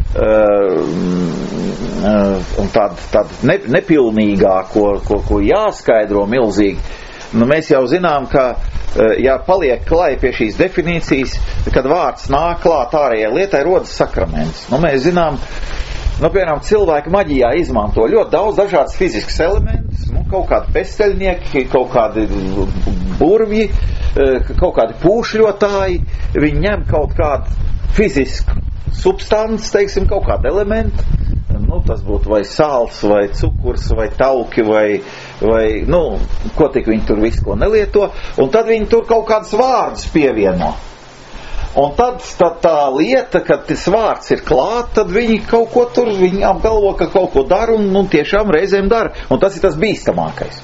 un tāda nepilnīgā, ko jāskaidro milzīgi. Mēs jau zinām, ka ja paliek klāja pie šīs definīcijas, kad vārds nāk klāt ārējai lietai, rodas sakraments. Mēs zinām, piemēram, cilvēki maģijā izmanto ļoti daudz dažādas fiziskas elementus, kaut kādi pesteļnieki, kaut kādi burvji, kaut kādi pūšļotāji, viņi ņem kaut kādu fizisku substanci, teiksim, kaut kādu elementu, tas būtu vai sāls, vai cukurs, vai tauki, vai ko tik viņi tur visu ko nelieto, un tad viņi tur kaut kādus vārdus pievieno. Un tad tā lieta, kad tas vārds ir klāt, tad viņi kaut ko tur, viņi apgalvo, ka kaut ko dara, un tiešām reizēm dara, un tas ir tas bīstamākais.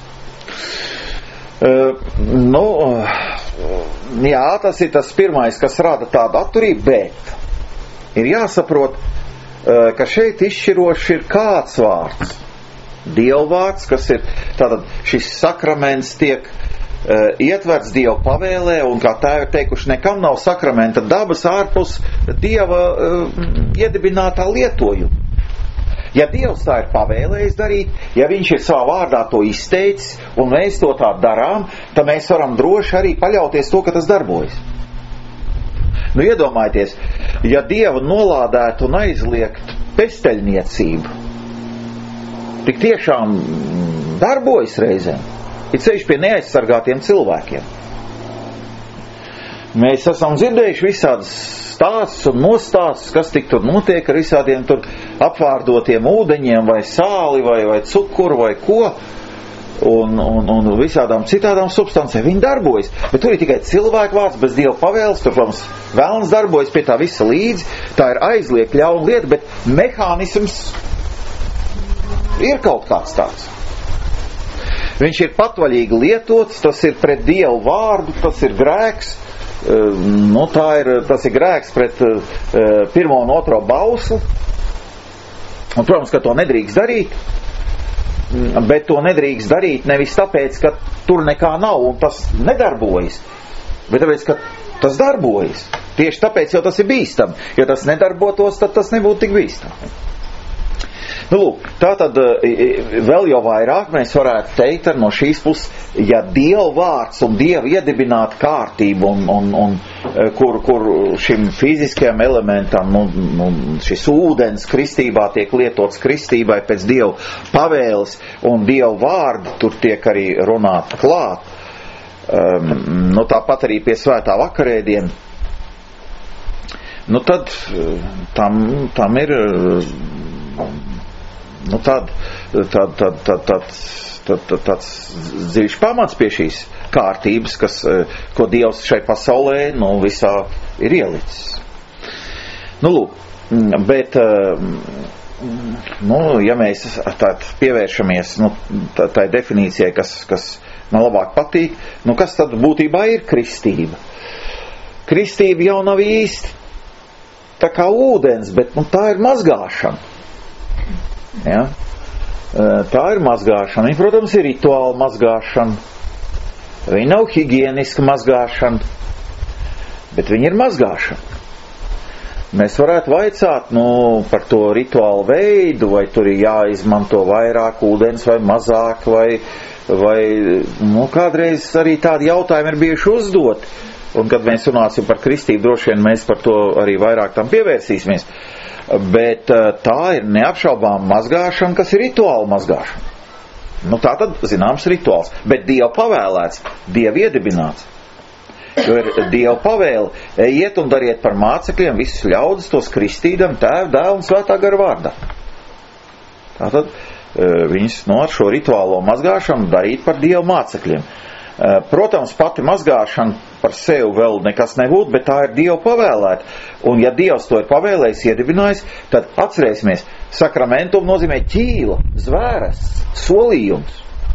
Jā, tas ir tas pirmais, kas rada tādu atturību, bet ir jāsaprot, ka šeit izšķiroši ir kāds vārds. Dieva vārds, kas ir, tātad šis sakraments tiek ietverts Dieva pavēlē, un kā tēvi ir teikuši, nekam nav sakramenta dabas ārpus Dieva iedibinātā lietojuma. Ja Dievs tā ir pavēlējis darīt, ja viņš ir savā vārdā to izteicis, un mēs to tā darām, tad mēs varam droši arī paļauties to, ka tas darbojas. Nu, iedomājieties, ja Dievu nolādētu un aizliegt pesteļniecību, tik tiešām darbojas reizēm, ir ceļš pie neaizsargātiem cilvēkiem. Mēs esam dzirdējuši visādas stāstus un nostāstus, kas tik tur notiek ar visādiem tur apvārdotiem ūdeņiem vai sāli vai cukuru vai ko un visādām citādām substancēm. Viņi darbojas, bet tur ir tikai cilvēku vārds bez Dieva pavēles, tur, protams, vēlns darbojas pie tā visa līdzi, tā ir aizliegt ļauna lieta, bet mehānisms ir kaut kāds tāds. Viņš ir patvaļīgi lietots, tas ir pret Dievu vārdu, tas ir grēks. Tas ir grēks pret pirmo un otro bausli. Un, protams, ka to nedrīkst darīt, bet to nedrīkst darīt nevis tāpēc, ka tur nekā nav un tas nedarbojas, bet tāpēc, ka tas darbojas. Tieši tāpēc jau tas ir bīstami. Ja tas nedarbotos, tad tas nebūtu tik bīstami. Nu, lūk, tātad vēl jau vairāk mēs varētu teikt no šīs puses, ja Dieva vārds un Dieva iedibināta kārtība un kur šim fiziskajam elementam, šis ūdens kristībā tiek lietots kristībai pēc Dieva pavēles un Dieva vārdi tur tiek arī runāt klāt. Tāpat arī pie svētā vakarēdiena. Tad tam ir tāds dziļš pamats pie šīs kārtības, ko Dievs šai pasaulē visā ir ielicis. Bet ja mēs pievēršamies tai definīcijai, kas man labāk patīk, kas tad būtībā ir kristība? Kristība jau nav īsti tā kā ūdens, bet tā ir mazgāšana. Ja? Tā ir mazgāšana. Viņa, protams, ir rituāla mazgāšana. Viņa nav higieniska mazgāšana, bet viņa ir mazgāšana. Mēs varētu vaicāt par to rituālu veidu, vai tur ir jāizmanto vairāk ūdens vai mazāk, vai kādreiz arī tādi jautājumi ir bijuši uzdoti. Un kad mēs runāsim par kristību, droši vien mēs par to arī vairāk tam pievērsīsimies. Bet tā ir neapšaubām mazgāšana, kas ir rituāla mazgāšana. Tā tad zināms rituāls, bet Dieva pavēlēts, Dieva iedibināts. Jo ir Dieva pavēle, ejiet un dariet par mācekļiem visus ļaudis, tos kristīdam Tēva, Dēla un Svētā gara vārdā. Tātad viņus ar šo rituālo mazgāšanu darīt par Dieva mācekļiem. Protams, pati mazgāšana par sevi vēl nekas nebūtu, bet tā ir Dieva pavēlēta. Un ja Dievs to ir pavēlējis, iedibinājis, tad atcerēsimies, sakramentum nozīmē ķīla, zvērests, solījums.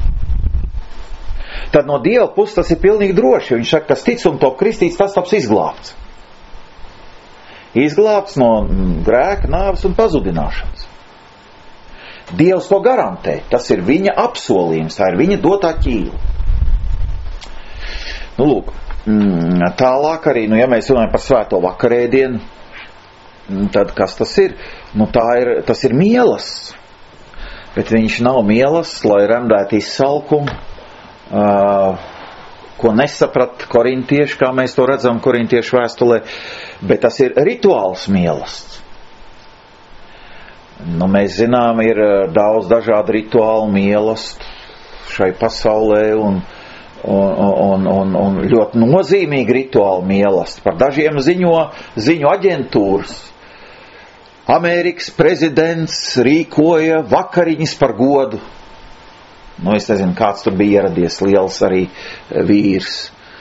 Tad no Dieva puses tas ir pilnīgi droši. Viņš saka, kas tic un top kristīts, tas taps izglābts. Izglābts no grēka, nāves un pazudināšanas. Dievs to garantē. Tas ir viņa apsolījums, tā ir viņa dotā ķīla. Lūk, tālāk arī, ja mēs runājam par svēto vakarēdienu, tad kas tas ir? Tas ir mielasts. Bet viņš nav mielasts, lai remdētu izsalkumu, ko nesaprat korintieši, kā mēs to redzam korintiešu vēstulē, bet tas ir rituāls mielasts. Mēs zinām, ir daudz dažādu rituālu mielastu šai pasaulē un ļoti nozīmīgi rituāli mīlestība. Par dažiem ziņu aģentūras. Amerikas prezidents rīkoja vakariņas par godu. Es nezinu, kāds tur bija ieradies, liels arī vīrs.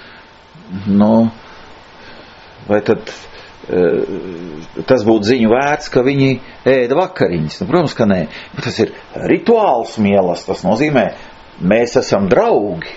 Vai tad tas būtu ziņu vērts, ka viņi ēda vakariņas? Protams, ka nē. Bet tas ir rituāls mīlestība. Tas nozīmē, mēs esam draugi.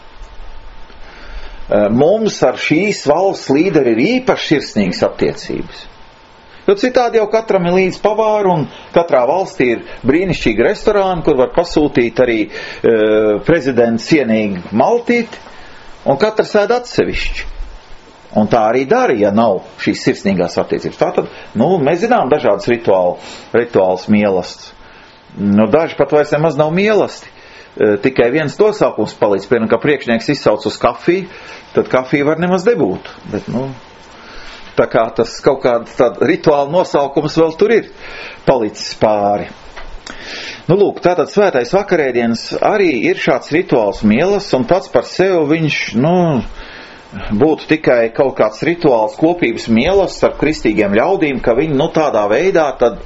Mums ar šīs valsts līderi ir īpaši sirsnīgas attiecības. Jo citādi jau katram ir līdz pavāru un katrā valstī ir brīnišķīgi restorāni, kur var pasūtīt arī prezidents cienīgi maltīti, un katrs ēd atsevišķi. Un tā arī dara, ja nav šīs sirsnīgās attiecības. Tātad, mēs zinām dažādas rituāls mielasts. Daži pat vairs nemaz nav mielasti. Tikai viens nosaukums palīdz. Piemēram, ka priekšnieks izsauc uz kafiju, tad kafija var nemaz nebūt. Bet, tā kā tas kaut kāda rituāla nosaukums vēl tur ir palicis pāri. Lūk, tātad svētais vakarēdienas arī ir šāds rituāls mielasts, un pats par sevi viņš, būtu tikai kaut kāds rituāls kopības mielasts ar kristīgiem ļaudīm, ka viņi, tādā veidā tad,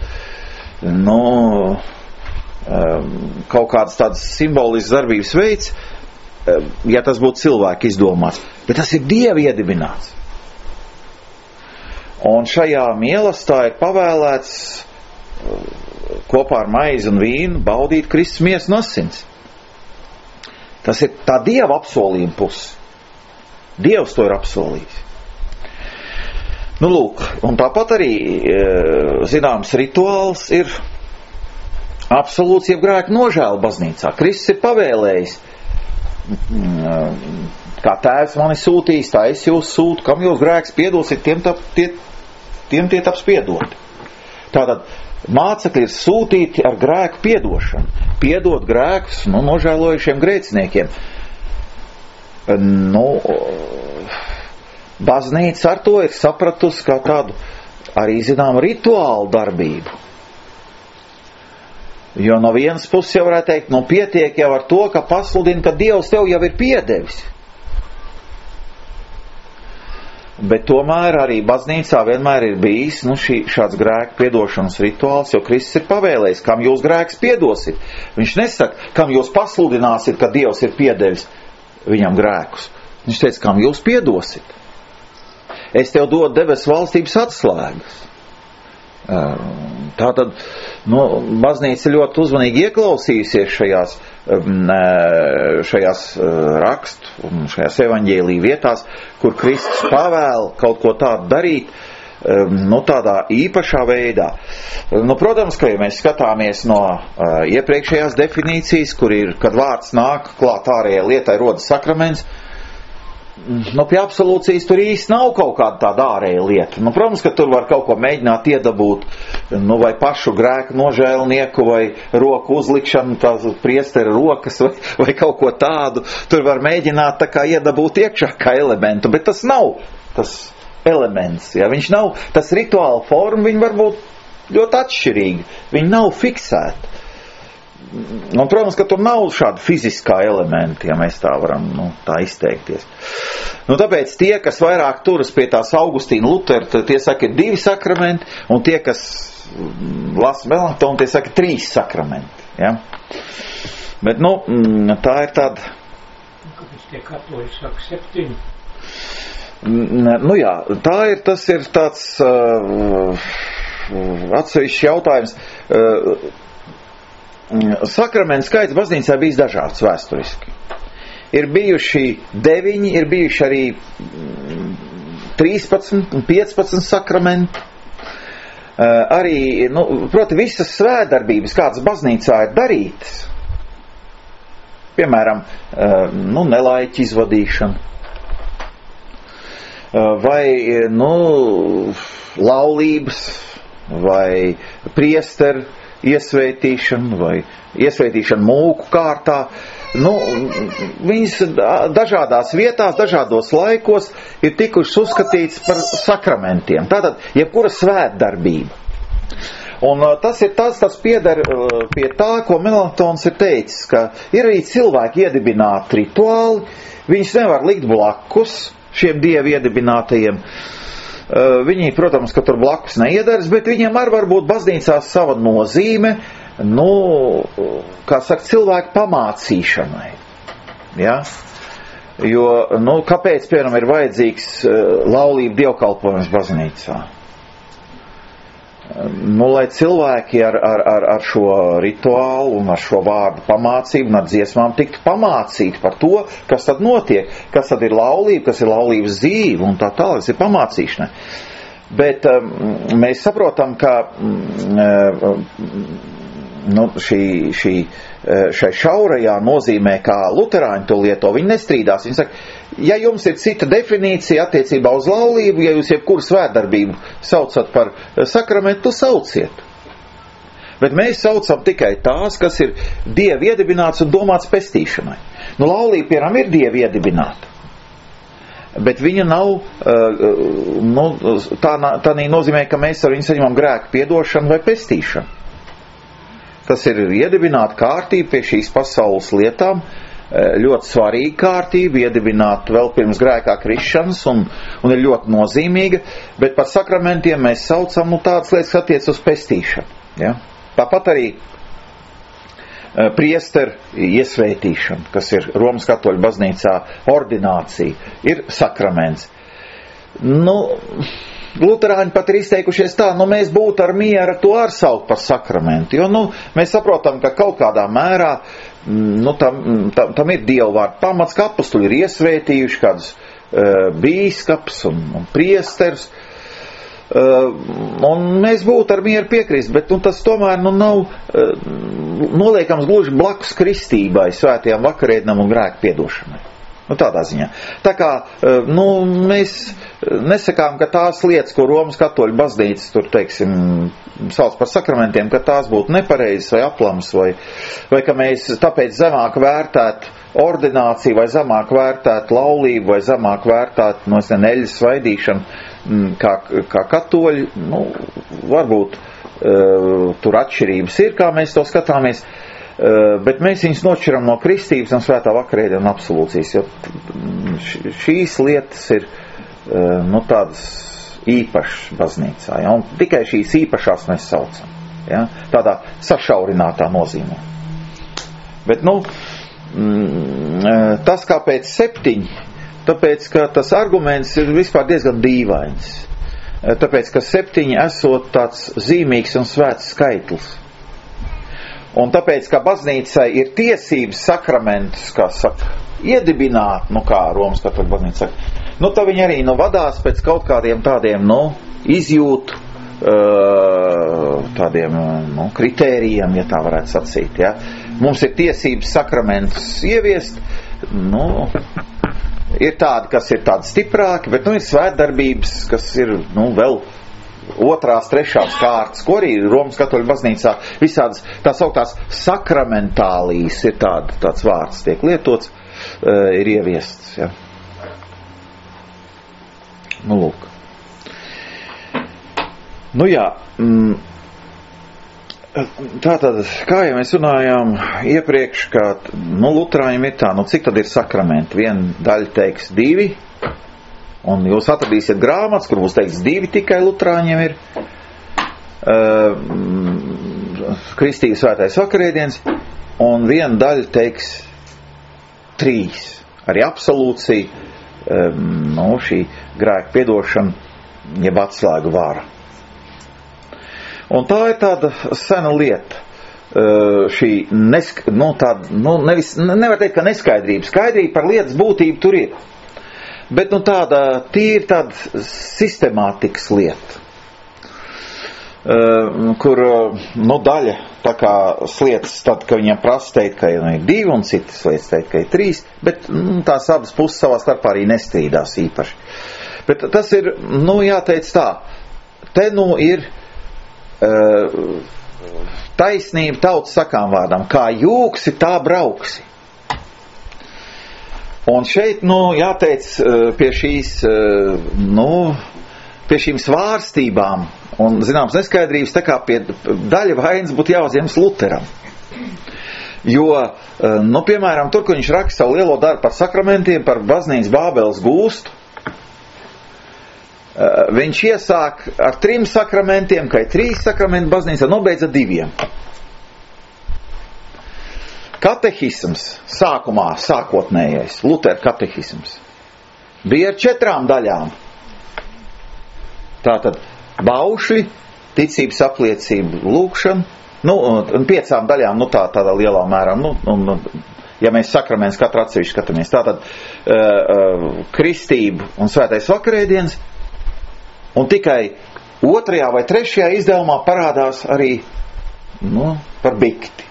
kaut kāds tāds simbolisks darbības veids, ja tas būtu cilvēki izdomāts. Bet tas ir Dieva iedibināts. Un šajā mielastā ir pavēlēts kopā ar maizi un vīnu baudīt Kristus miesas un asins. Tas ir tā Dieva apsolījuma pusi. Dievs to ir apsolījis. Lūk, un tāpat arī zināms rituāls ir absolūts jeb grēka nožēla baznīcā. Kristus ir pavēlējis, kā tēvs mani sūtījis, tā es jūs sūtu, kam jūs grēks piedosit, tiem tie taps piedoti. Tātad mācekļi ir sūtīti ar grēku piedošanu, piedot grēkus nožēlojušiem grēciniekiem. Baznīca ar to ir sapratusi kā tādu arī zinām rituālu darbību. Jo no vienas puses jau varētu teikt, pietiek jau ar to, ka pasludina, ka Dievs tev jau ir piedevis. Bet tomēr arī baznīcā vienmēr ir bijis šāds grēku piedošanas rituāls, jo Kristus ir pavēlējis, kam jūs grēks piedosit. Viņš nesaka, kam jūs pasludināsit, ka Dievs ir piedevis viņam grēkus. Viņš teica, kam jūs piedosit. Es tev dodu debesu valstības atslēgas. Tātad, baznīca ļoti uzmanīgi ieklausījusies šajās rakstu un šajās evaņģēlī vietās, kur Kristus pavēl kaut ko tādu darīt, tādā īpašā veidā. Protams, ka, ja mēs skatāmies no iepriekšējās definīcijas, kur ir, kad vārds nāk klāt ārējai lietai, rodas sakraments, pie absolūcijas tur īsti nav kaut kāda tāda ārēja lieta. Protams, ka tur var kaut ko mēģināt iedabūt, vai pašu grēku nožēlnieku, vai roku uzlikšanu, tās priestera rokas, vai kaut ko tādu. Tur var mēģināt tā kā iedabūt iekšā kā elementu, bet tas nav tas elements. Ja? Viņš nav, tas rituāla forma, viņi var būt ļoti atšķirīgi. Viņi nav fiksēti. Protams, ka tur nav šāda fiziskā elementa, ja mēs tā varam tā izteikties. Tāpēc tie, kas vairāk turas pie tās Augustīna Lutera, tie saka, ir 2 sakramenti, un tie, kas lasa Melankton, tie saka 3 sakramenti. Ja? Bet, tā ir tāda... Kāpēc tie katoļi saka 7? Jā, tas ir tāds atsevišķs jautājums. Sakramentu skaits baznīcā bijis dažāds vēsturiski. Ir bijuši 9, ir bijuši arī 13 un 15 sakramenti. Arī, proti, visas svētdarbības, kādas baznīcā ir darītas, piemēram, nelaiķu izvadīšana, vai, laulības, vai priesteru iesvētīšana, vai iesvētīšana mūku kārtā. Viņas dažādās vietās, dažādos laikos ir tikušas uzskatīts par sakramentiem. Tātad, jebkura svētdarbība. Un tas pieder pie tā, ko Melankons ir teicis, ka ir arī cilvēki iedibināti rituāli, viņus nevar likt blakus šiem dievu iedibinātajiem. Viņi, protams, ka tur blakus neiedaras, bet viņiem arī var būt baznīcā sava nozīme, kā saka, cilvēku pamācīšanai. Ja? Jo, kāpēc, piemēram, ir vajadzīgs laulība dievkalpojums baznīcā? Lai cilvēki ar šo rituālu un ar šo vārdu pamācību un ar dziesmām tiktu pamācīti par to, kas tad notiek, kas tad ir laulība, kas ir laulības dzīve un tā tālāk, tas ir pamācīšana. Bet mēs saprotam, ka šai šaurajā nozīmē, kā luterāņi to lieto, viņi nestrīdās. Viņi saka, ja jums ir cita definīcija attiecībā uz laulību, ja jūs jebkuru svētdarbību saucat par sakramentu, sauciet. Bet mēs saucam tikai tās, kas ir Dieva iedibināts un domāts pestīšanai. Laulība, piemēram, ir Dieva iedibināta. Bet viņa nav, tā nozīmē, ka mēs ar viņu saņemam grēku piedošanu vai pestīšanu. Tas ir iedibināta kārtība pie šīs pasaules lietām, ļoti svarīga kārtība, iedibināta vēl pirms grēkā krišanas un ir ļoti nozīmīga, bet par sakramentiem mēs saucam tādas lietas, kas attiec uz pestīšanu. Ja? Tāpat arī priesteru iesvētīšana, kas ir Romas katoļu baznīcā ordinācija, ir sakraments. Luterāņi pat ir izteikušies tā, mēs būtu ar mieru to ar saukt par sakramentu, jo, mēs saprotam, ka kaut kādā mērā, tam ir Dieva vārda pamats, ka apustuļi ir iesvētījuši kādus bīskaps un priesterus, un mēs būtu ar mieru piekrist, bet tas tomēr nav noliekams gluži blakus kristībai, svētajām vakarēdienām un grēku piedošanai. Tādā ziņā. Tā kā, mēs nesakām, ka tās lietas, ko Romas katoļu baznīca tur, teiksim, sauc par sakramentiem, ka tās būtu nepareizas vai aplamas, vai ka mēs tāpēc zemāk vērtētu ordināciju, vai zemāk vērtētu laulību, vai zemāk vērtētu, eļļas svaidīšanu, kā katoļi, varbūt tur atšķirības ir, kā mēs to skatāmies, bet mēs viņus nošķiram no kristības un svētā vakarēdiena un absolūcijas, jo šīs lietas ir tādas īpašas baznīcā, ja? Un tikai šīs īpašās mēs saucam, ja? Tādā sašaurinātā nozīmē. Bet tas kāpēc 7, tāpēc, ka tas arguments ir vispār diezgan dīvains, tāpēc, ka 7 esot tāds zīmīgs un svēts skaitlis. Un tāpēc, ka baznīcai ir tiesības sakramentus, kā saka, iedibināt, kā Romas katoļu baznīca saka, tad viņi arī vadās pēc kaut kādiem tādiem, izjūtu, tādiem, kritērijiem, ja tā varētu sacīt, ja. Mums ir tiesības sakramentus ieviest, ir tādi, kas ir tādi stiprāki, bet, ir svētdarbības, kas ir, vēl 2., 3. kārtas, ko arī Romas katoļu baznīcā visādas tā sauktās sakramentālijas ir tāds vārds tiek lietots, ir ieviests, ja. Lūk. Jā, tātad, kā jau mēs runājām iepriekš, ka, luterāņiem ir tā, cik tad ir sakramenti? Viena daļa teiks 2, un jūs atradīsiet grāmatas, kur būs teiks 2 tikai luterāņiem ir, kristīgas svētais vakarēdienas, un viena daļa teiks 3, arī absolūcija, šī grēka piedošana, jeb atslēgu vāra. Un tā ir tāda sena lieta, šī, nevar teikt, ka neskaidrība, skaidrība par lietas būtību tur ir. Bet tāda tīri tāda sistemātikas lieta, kur daļa tā kā slietas tad, ka viņiem prasa teikt, ka ir 2 un citas lietas teikt, ka ir 3, bet tās abas puses savā starpā arī nestrīdās īpaši. Bet tas ir, jāteic tā, te ir taisnība tautas sakām vārdam, kā jūksi, tā brauksi. Un šeit, jāteic, pie šīm svārstībām un, zināms, neskaidrības, tā kā pie daļa vainas būtu jāuzņemas Luteram. Jo, piemēram, tur, kur viņš raksta savu lielo darbu par sakramentiem, par baznīcas Bābeles gūstu, viņš iesāk ar 3 sakramentiem, ka ir 3 sakramenti baznīcā, nobeidz ar 2. Katehisms sākotnējais, Lutera katehisms, bija ar 4 daļām. Tātad baušļi, ticības apliecība, lūkšana, un 5 daļām, tādā lielā mērā, ja mēs sakraments katru atsevišķi skatāmies. Tātad kristība un svētais vakarēdienas, un tikai 2. vai 3. izdevumā parādās arī par bikti.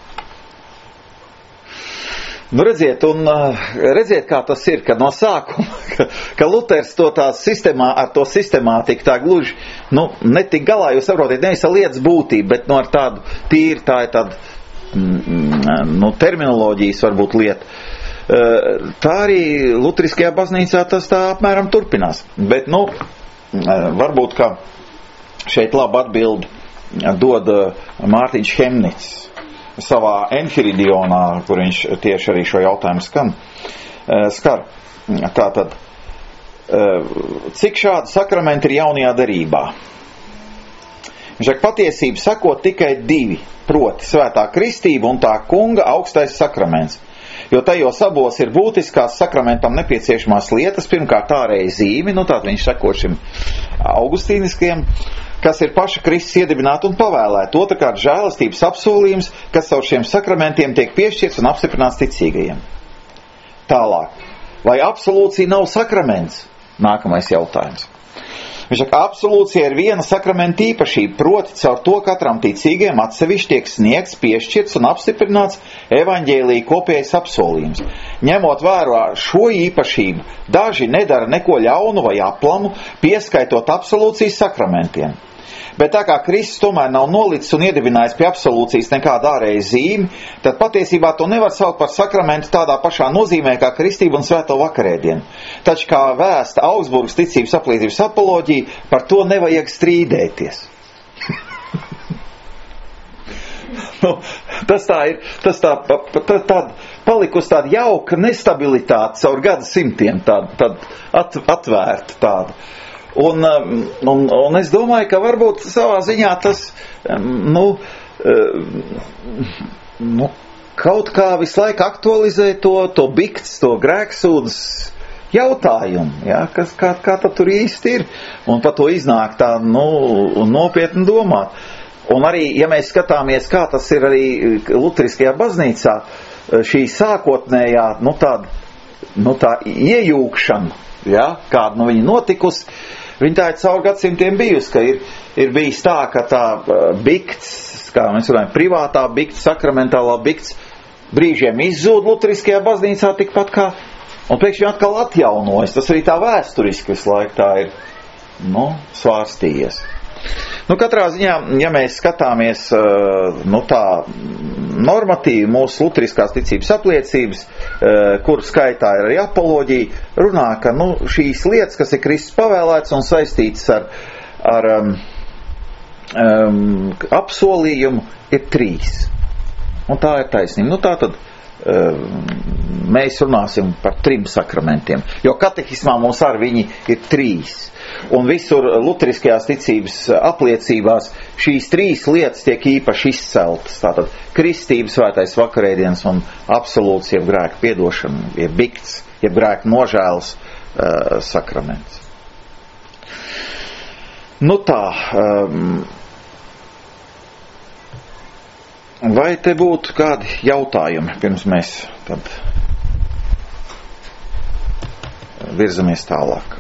Redziet, kā tas ir, ka no sākuma, ka Luters ar to sistemātiku tā gluži, netik galā, jūs saprotiet, nevis ar lietas būtību, bet ar tādu tīri, tā ir tāda, terminoloģijas varbūt lieta. Tā arī luteriskajā baznīcā tas tā apmēram turpinās. Bet, varbūt, ka šeit labu atbildi dod Mārtiņš Hemnits savā Enhiridionā, kur viņš tieši arī šo jautājumu skar. Tātad, cik šādi sakramenti ir jaunajā derībā? Viņš saka, patiesība sakot tikai 2, proti svētā kristība un tā kunga augstais sakraments. Jo tajos abos ir būtiskās sakramentam nepieciešamās lietas, pirmkārt ārēja zīmi, tātad viņš sako šim augustīniskajam, kas ir paša Kristus iedibināta un pavēlēta. Otrkārt žēlastības apsolījums, kas caur šiem sakramentiem tiek piešķirts un apstiprināts ticīgajiem. Tālāk. Vai absolūcija nav sakraments? Nākamais jautājums. Viņš saka, absolūcija ir viena sakramenta īpašība, proti caur to katram ticīgajam atsevišķi tiek sniegts, piešķirts un apstiprināts evaņģēlija kopējais apsolījums. Ņemot vērā šo īpašību, daži nedara neko ļaunu vai aplamu, pieskaitot absolūcijas sakramentiem. Bet tā kā Kristus tomēr nav nolicis un iedibinājis pie absolūcijas nekāda ārēja zīmi, tad patiesībā to nevar saukt par sakramentu tādā pašā nozīmē kā kristība un svēto vakarēdienu. Taču kā vēsta Augsburgas ticības apliecības apoloģija, par to nevajag strīdēties. Tas palikusi tāda jauka nestabilitāte caur gadsimtiem, tāda atvērta tāda. Un es domāju, ka varbūt savā ziņā tas, kaut kā visu laiku aktualizē to bikts, to grēksūdas jautājumu, ja, kā tad tur īsti ir, un par to iznāk tā, nopietni domāt. Un arī, ja mēs skatāmies, kā tas ir arī luteriskajā baznīcā, šī sākotnējā, tā iejūkšana, ja, kāda viņa notikusi, viņa tā ir caur gadsimtiem bijusi, ka ir bijis tā, ka tā bikts, kā mēs runājam, privātā bikts, sakramentālā bikts, brīžiem izzūd luteriskajā baznīcā tikpat kā, un pēkšņi atkal atjaunojas. Tas arī tā vēsturiski visu laiku tā ir, svārstījies. Katrā ziņā, ja mēs skatāmies, tā normatīvi mūsu luteriskās ticības apliecības, kur skaitā ir arī apoloģija, runā, ka, šīs lietas, kas ir Kristus pavēlēts un saistītas ar apsolījumu, ir 3. Un tā ir taisnība. Tātad mēs runāsim par 3 sakramentiem, jo katehismā mums ar viņi ir 3. Un visur luteriskajās ticības apliecībās šīs 3 lietas tiek īpaši izceltas. Tātad kristība, svētais vakarēdienas un absolūts, jeb grēka piedošana, jeb bikts, jeb grēka nožēlas sakraments. Vai te būtu kādi jautājumi, pirms mēs tad virzamies tālāk?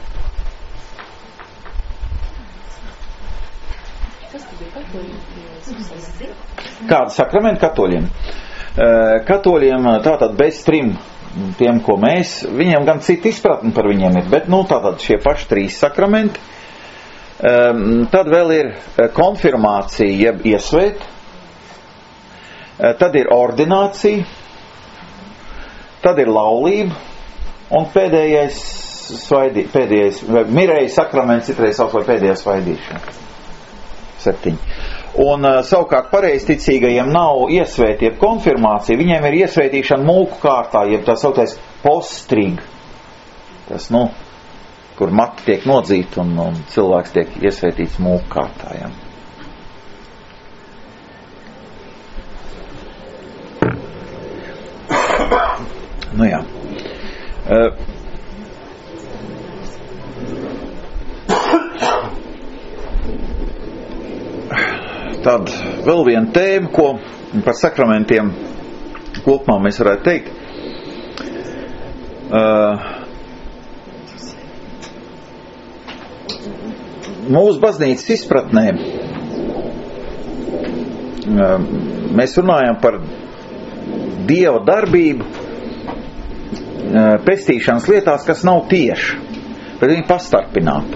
Kāda sakramenta katoļiem? Katoļiem tātad bez 3, tiem, ko mēs, viņiem gan cita izpratne par viņiem ir, bet tātad šie paši 3 sakramenti. Tad vēl ir konfirmācija, jeb iesvēt. Tad ir ordinācija, tad ir laulība, un pēdējais mirēja sakraments, citreiz sauc vai pēdējā svaidīšana. 7. Un savukārt pareizticīgajiem nav iesvēt, jeb konfirmācija, viņiem ir iesvētīšana mūku kārtā, jeb tā sauktais postrig. Tas, kur mati tiek nodzīti un cilvēks tiek iesvētīts mūku kārtā, ja. Jā. Tad vēl viena tēma, ko par sakramentiem kopumā mēs varētu teikt. Mūsu baznīcas izpratnē mēs runājam par Dieva darbību pestīšanas lietās, kas nav tieši, bet viņi pastarpināti.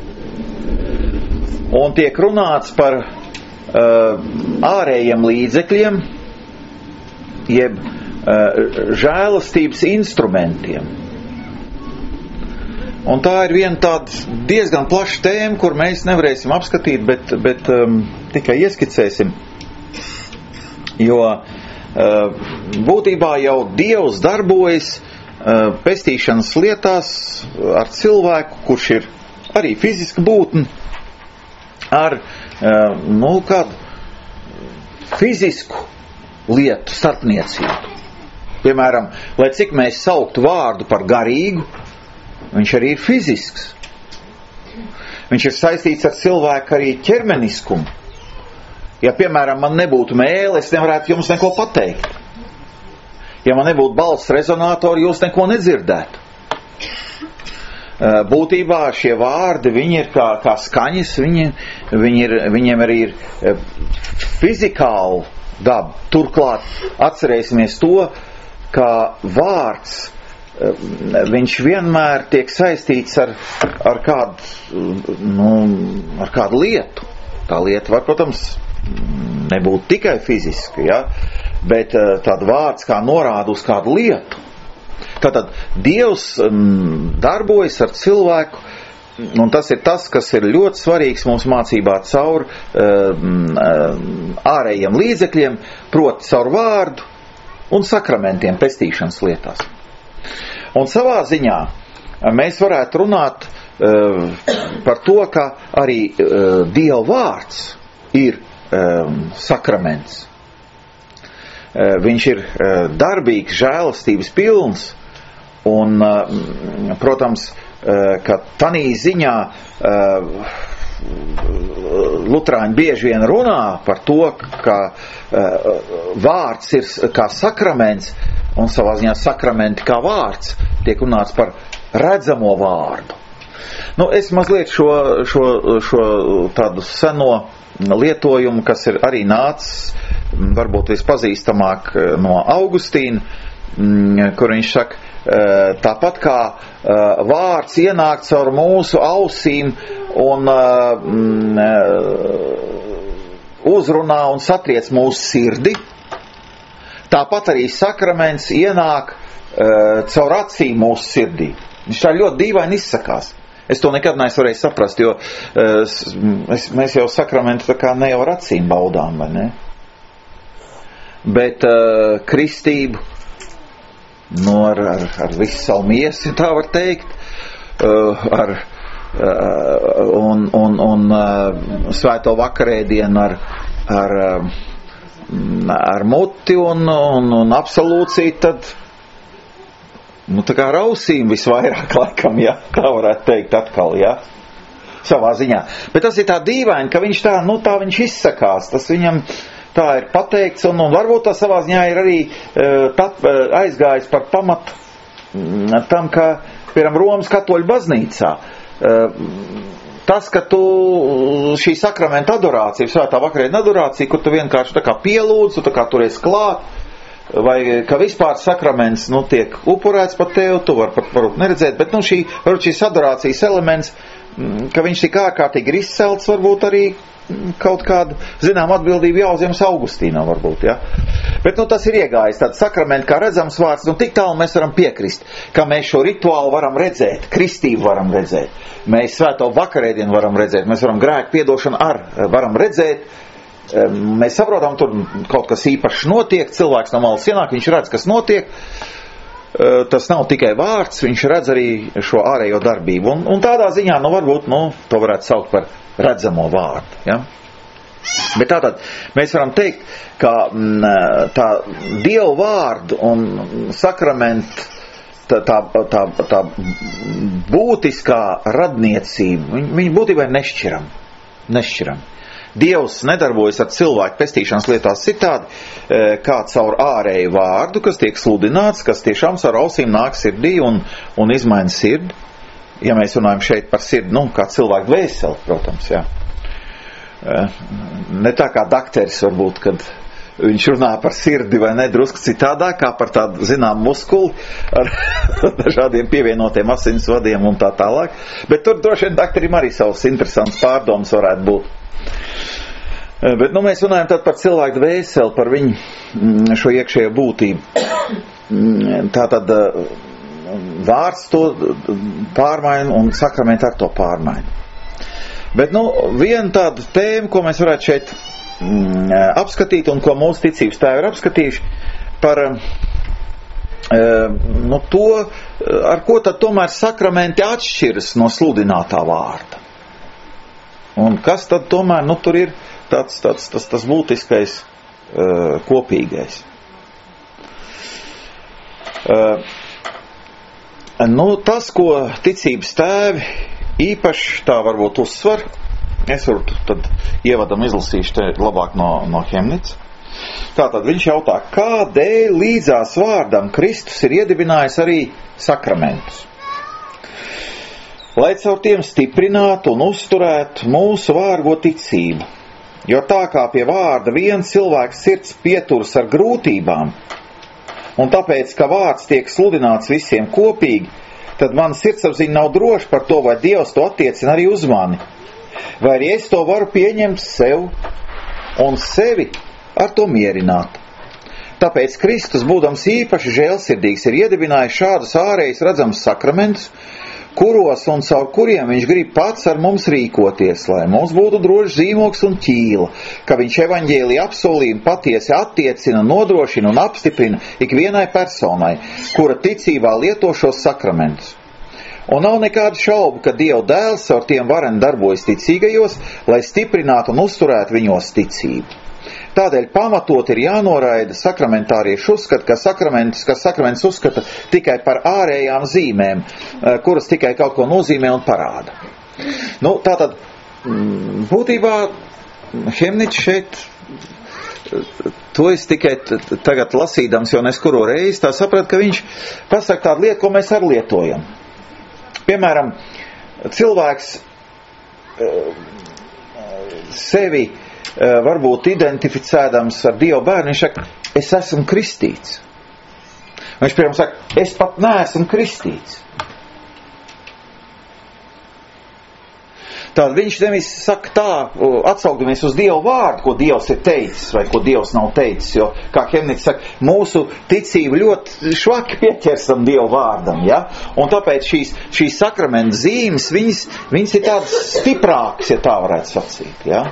Un tiek runāts par ārējiem līdzekļiem, jeb žēlastības instrumentiem. Un tā ir viena tāda diezgan plaša tēma, kur mēs nevarēsim apskatīt, bet tikai ieskicēsim. Jo būtībā jau Dievs darbojas pestīšanas lietās ar cilvēku, kurš ir arī fiziska būtne, ar kādu fizisku lietu starpniecību. Piemēram, lai cik mēs sauktu vārdu par garīgu, viņš arī ir fizisks. Viņš ir saistīts ar cilvēku arī ķermeniskumu. Ja, piemēram, man nebūtu mēle, es nevarētu jums neko pateikt. Ja man nebūtu balss rezonātori, jūs neko nedzirdētu. Būtībā šie vārdi, viņi ir kā skaņas, viņiem arī ir fizikāli daba. Turklāt atcerēsimies to, ka vārds, viņš vienmēr tiek saistīts ar kādu lietu. Tā lieta var, protams, nebūt tikai fiziski, ja? Bet tād vārds kā norāda uz kādu lietu. Tātad Dievs darbojas ar cilvēku, un tas ir tas, kas ir ļoti svarīgs mums mācībā caur ārējiem līdzekļiem, proti caur vārdu un sakramentiem pestīšanas lietās. Un savā ziņā mēs varētu runāt par to, ka arī Dieva vārds ir sakraments. Viņš ir darbīgs, žēlastības pilns, un, protams, ka tanī ziņā luterāņi bieži vien runā par to, ka vārds ir kā sakraments, un savā ziņā sakramenti kā vārds, tiek runāts par redzamo vārdu. Es mazliet šo tādu seno lietojumu, kas ir arī nācis, varbūt vispazīstamāk no Augustīna, kur viņš saka, tāpat kā vārds ienāk caur mūsu ausīm un uzrunā un satriec mūsu sirdi, tāpat arī sakraments ienāk caur acīm mūsu sirdī. Viņš tā ļoti dīvaini izsakās. Es to nekad neesmu varējis saprast, jo mēs jau sakramentu tā kā ne jau ar acīm baudām, vai ne? Bet kristību, ar visu savu miesi, tā var teikt, un svēto vakarēdienu ar muti un absolūciju, tad tā kā ar ausīm visvairāk laikam, ja, tā varētu teikt atkal, ja, savā ziņā. Bet tas ir tā dīvaini, ka viņš tā viņš izsakās, tas viņam tā ir pateikts, un varbūt tā savā ziņā ir arī aizgājis par pamatu tam, ka, piemēram, Romas katoļu baznīcā, tas, ka tu šī sakramenta adorācija, svētā vakarēdienu adorācija, kur tu vienkārši tā kā pielūdz, tu tā kā turies klāt, vai ka vispār sakraments, tiek upurēts par tevi, tu varbūt neredzēt, bet, šīs adorācijas elements, ka viņš tik ārkārtīgi ir izcelts, varbūt arī kaut kādu, atbildību jāuzņemas Augustīnam, varbūt, ja. Bet, tas ir iegājis tāds sakraments, kā redzams vārds, tik tālu mēs varam piekrist, ka mēs šo rituālu varam redzēt, kristību varam redzēt, mēs svēto vakarēdienu varam redzēt, mēs varam grēku piedošanu varam redzēt, mēs saprotam, tur kaut kas īpašs notiek, cilvēks no malas ienāk, viņš redz, kas notiek, tas nav tikai vārds, viņš redz arī šo ārējo darbību, un tādā ziņā, varbūt, to varētu saukt par redzamo vārdu, ja? Bet tātad mēs varam teikt, ka tā Dieva vārdu un sakramentu tā būtiskā radniecība, viņi būtībā ir nešķirami. Dievs nedarbojas ar cilvēku pestīšanas lietās citādi, kā caur ārēju vārdu, kas tiek sludināts, kas tiešām caur ausīm nāk sirdī un izmaina sirdi. Ja mēs runājam šeit par sirdi, kā cilvēku dvēseli, protams, jā. ne tā kā dakteris varbūt, kad viņš runā par sirdi vai ne, drusku citādāk, kā par tādu, zinām, muskuli ar dažādiem pievienotiem asinsvadiem un tā tālāk. Bet tur droši vien dakterim arī savas interesantas pārdomas varētu būt. Bet, mēs runājam tad par cilvēku dvēseli, par viņu šo iekšējo būtību. Tātad vārds to pārmaina un sakramenti ar to pārmaina. Bet, viena tāda tēma, ko mēs varētu šeit apskatīt un ko mūsu ticības tēvi ir apskatījuši par to, ar ko tad tomēr sakramenti atšķiras no sludinātā vārda. Un kas tad tomēr, tur ir tas būtiskais kopīgais. Tas, ko ticības tēvi īpaši tā varbūt uzsver, es varu tad ievadam izlasīšu te labāk no Hemnica. Tātad viņš jautā, kādēļ līdzās vārdam Kristus ir iedibinājis arī sakramentus? Lai caur tiem stiprinātu un uzturētu mūsu vārgo ticību. Jo tā kā pie vārda viens cilvēks sirds pieturas ar grūtībām, un tāpēc, ka vārds tiek sludināts visiem kopīgi, tad man sirdsapziņa nav droša par to, vai Dievs to attiecina arī uz mani. Vai arī es to varu pieņemt sev un sevi ar to mierināt. Tāpēc Kristus, būdams īpaši žēlsirdīgs, ir iedibinājis šādus ārējus redzamus sakramentus, kuros un caur kuriem viņš grib pats ar mums rīkoties, lai mums būtu drošs zīmogs un ķīla, ka viņš evaņģēlija apsolījumu patiesi attiecina, nodrošina un apstiprina ikvienai personai, kura ticībā lieto šos sakramentus. Un nav nekādu šaubu, ka Dieva dēls ar tiem varen darbojas ticīgajos, lai stiprinātu un uzturētu viņos ticību. Tādēļ pamatot ir jānoraida sakramentāriešu uzskat, ka sakraments uzskata tikai par ārējām zīmēm, kuras tikai kaut ko nozīmē un parāda. Tātad, būtībā Hemnics šeit, to es tikai tagad lasīdams, jo neskuro reizi tā saprat, ka viņš pasaka tādu lietu, ko mēs arī lietojam. Piemēram, cilvēks sevi varbūt identificēdams ar Dieva bērnu, viņš saka, es esmu kristīts. Viņš, piemēram, saka, es pat neesmu kristīts. Tātad viņš nevis saka tā, atsaukdamies uz Dieva vārdu, ko Dievs ir teicis, vai ko Dievs nav teicis, jo, kā Hemnics saka, mūsu ticību ļoti švaki pieķersam Dieva vārdam, ja? Un tāpēc šīs sakramenta zīmes, viņas ir tādas stiprākas, ja tā varētu sacīt, ja?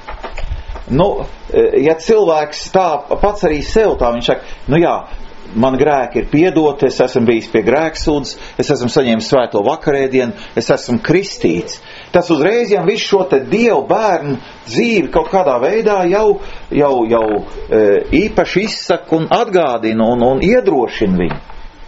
Ja cilvēks tā pats arī sev tā, viņš saka, man grēki ir piedoti, es esmu bijis pie grēksūdzes, es esmu saņēmis svēto vakarēdienu, es esmu kristīts. Tas uzreiz jau visu šo te Dievu bērnu dzīvi kaut kādā veidā jau īpaši izsaka un atgādina un iedrošina viņu.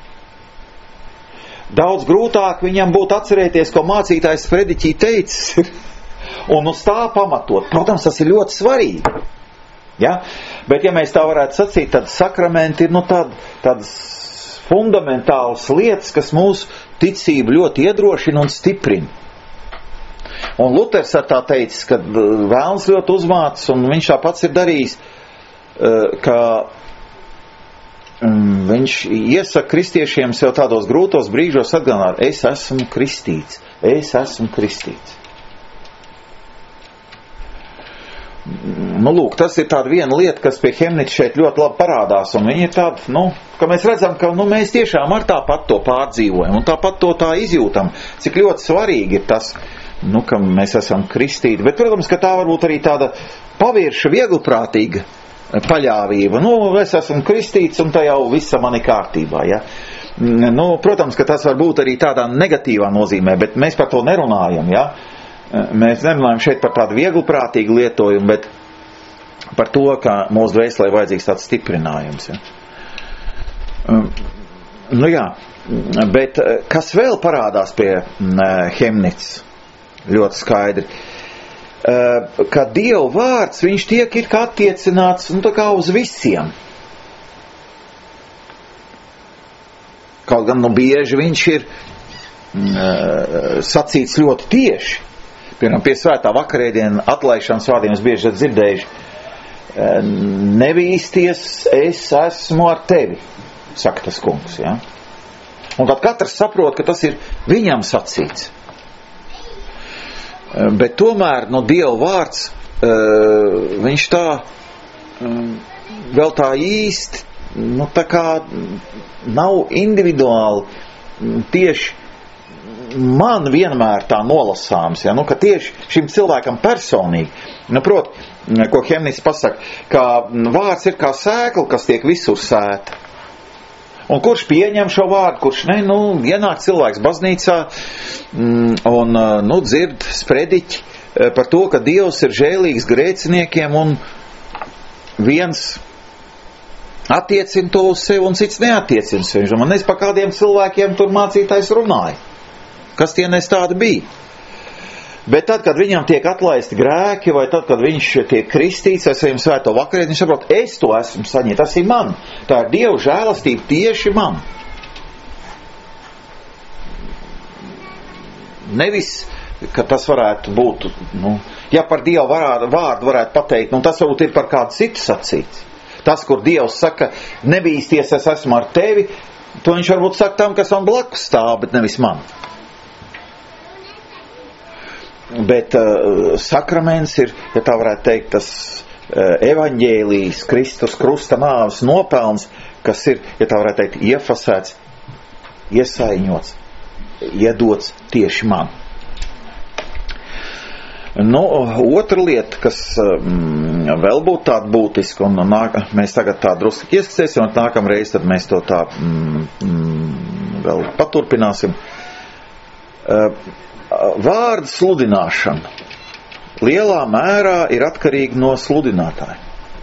Daudz grūtāk viņam būtu atcerēties, ko mācītājs Frediķī teicis, un uz tā pamatot. Protams, tas ir ļoti svarīgi. Ja? Bet, ja mēs tā varētu sacīt, tad sakramenti ir tādas fundamentālas lietas, kas mūsu ticību ļoti iedrošina un stiprina. Un Luters ar tā teicis, ka vēlns ļoti uzmācis, un viņš tā pats ir darījis, ka viņš iesaka kristiešiem sev tādos grūtos brīžos atgādināt, es esmu kristīts, es esmu kristīts. Lūk, tas ir tāda viena lieta, kas pie Hemnics šeit ļoti labi parādās, un viņi ir tāda, ka mēs redzam, ka mēs tiešām ar tāpat to pārdzīvojam, un tāpat to tā izjūtam, cik ļoti svarīgi ir tas, ka mēs esam kristīti, bet, protams, ka tā varbūt arī tāda pavirša, vieglprātīga paļāvība, es esmu kristīts, un tā jau visa man ir kārtībā, ja? Protams, ka tas var būt arī tādā negatīvā nozīmē, bet mēs par to nerunājam, ja? Mēs nerunājam šeit par tādu vieglprātīgu lietojumu, bet par to, ka mūsu dvēselē vajadzīgs tāds stiprinājums. Ja? Bet kas vēl parādās pie Hemnics ļoti skaidri, ka Dieva vārds, viņš tiek ir kā attiecināts tā kā uz visiem. Kaut gan bieži viņš ir sacīts ļoti tieši. Piemēram, pie svētā vakarēdiena atlaišanas vārdiem es bieži dzirdējuši, nevīsties, es esmu ar tevi, saka tas kungs, ja? Un tad katrs saprot, ka tas ir viņam sacīts. Bet tomēr, Dieva vārds, viņš tā, vēl tā īsti, tā kā nav individuāli tieši man vienmēr tā nolasāms, ja? Ka tieši šim cilvēkam personīgi, prot, ko Hemnits pasaka, ka vārds ir kā sēkla, kas tiek visur sēta. Un kurš pieņem šo vārdu, kurš ne, ienāk cilvēks baznīcā un, dzird sprediķi par to, ka Dievs ir žēlīgs grēciniekiem un viens attiecina to uz sevi un cits neattiecina sevi. Man nezinu, par kādiem cilvēkiem tur mācītājs runāja. Kas tie nes tādi bija? Bet tad, kad viņam tiek atlaisti grēki, vai tad, kad viņš tiek kristīts ar saviem svēto vakarēdienu, viņš saprot, es to esmu saņēmis, tas ir man. Tā ir Dieva žēlastība tieši man. Nevis, ka tas varētu būt, ja par Dieva vārdu varētu pateikt, tas varbūt ir par kādu citu sacīts. Tas, kur Dievs saka, nebīsties, es esmu ar tevi, to viņš varbūt saka tam, kas man blakus stāv, bet nevis man. Bet sakraments ir, ja tā varētu teikt, tas evaņģēlijs, Kristus krusta nāves nopelns, kas ir, ja tā varētu teikt, iefasēts, iesaiņots, iedots tieši man. Otra lieta, kas vēl būtu tāda būtiska, un mēs tagad tā drusku ieskatēsim, un nākamreiz tad mēs to tā vēl paturpināsim. Vārda sludināšana lielā mērā ir atkarīga no sludinātāja.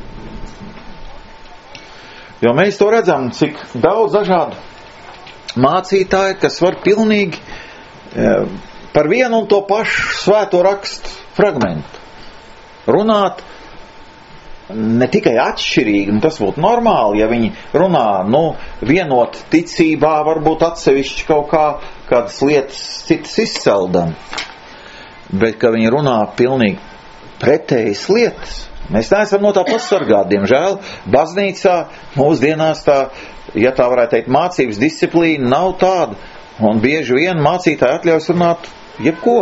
Jo mēs to redzam, cik daudz dažādu mācītāju, kas var pilnīgi par vienu un to pašu svēto rakstu fragmentu runāt ne tikai atšķirīgi, un tas būtu normāli, ja viņi runā, vienot ticībā, varbūt atsevišķi kaut kādas lietas citas izceldam, bet ka viņi runā pilnīgi pretējas lietas. Mēs neesam no tā pasargāti, diemžēl, baznīcā mūsdienās tā, ja tā varētu teikt, mācības disciplīna nav tāda, un bieži vien mācītāji atļaus runāt jebko.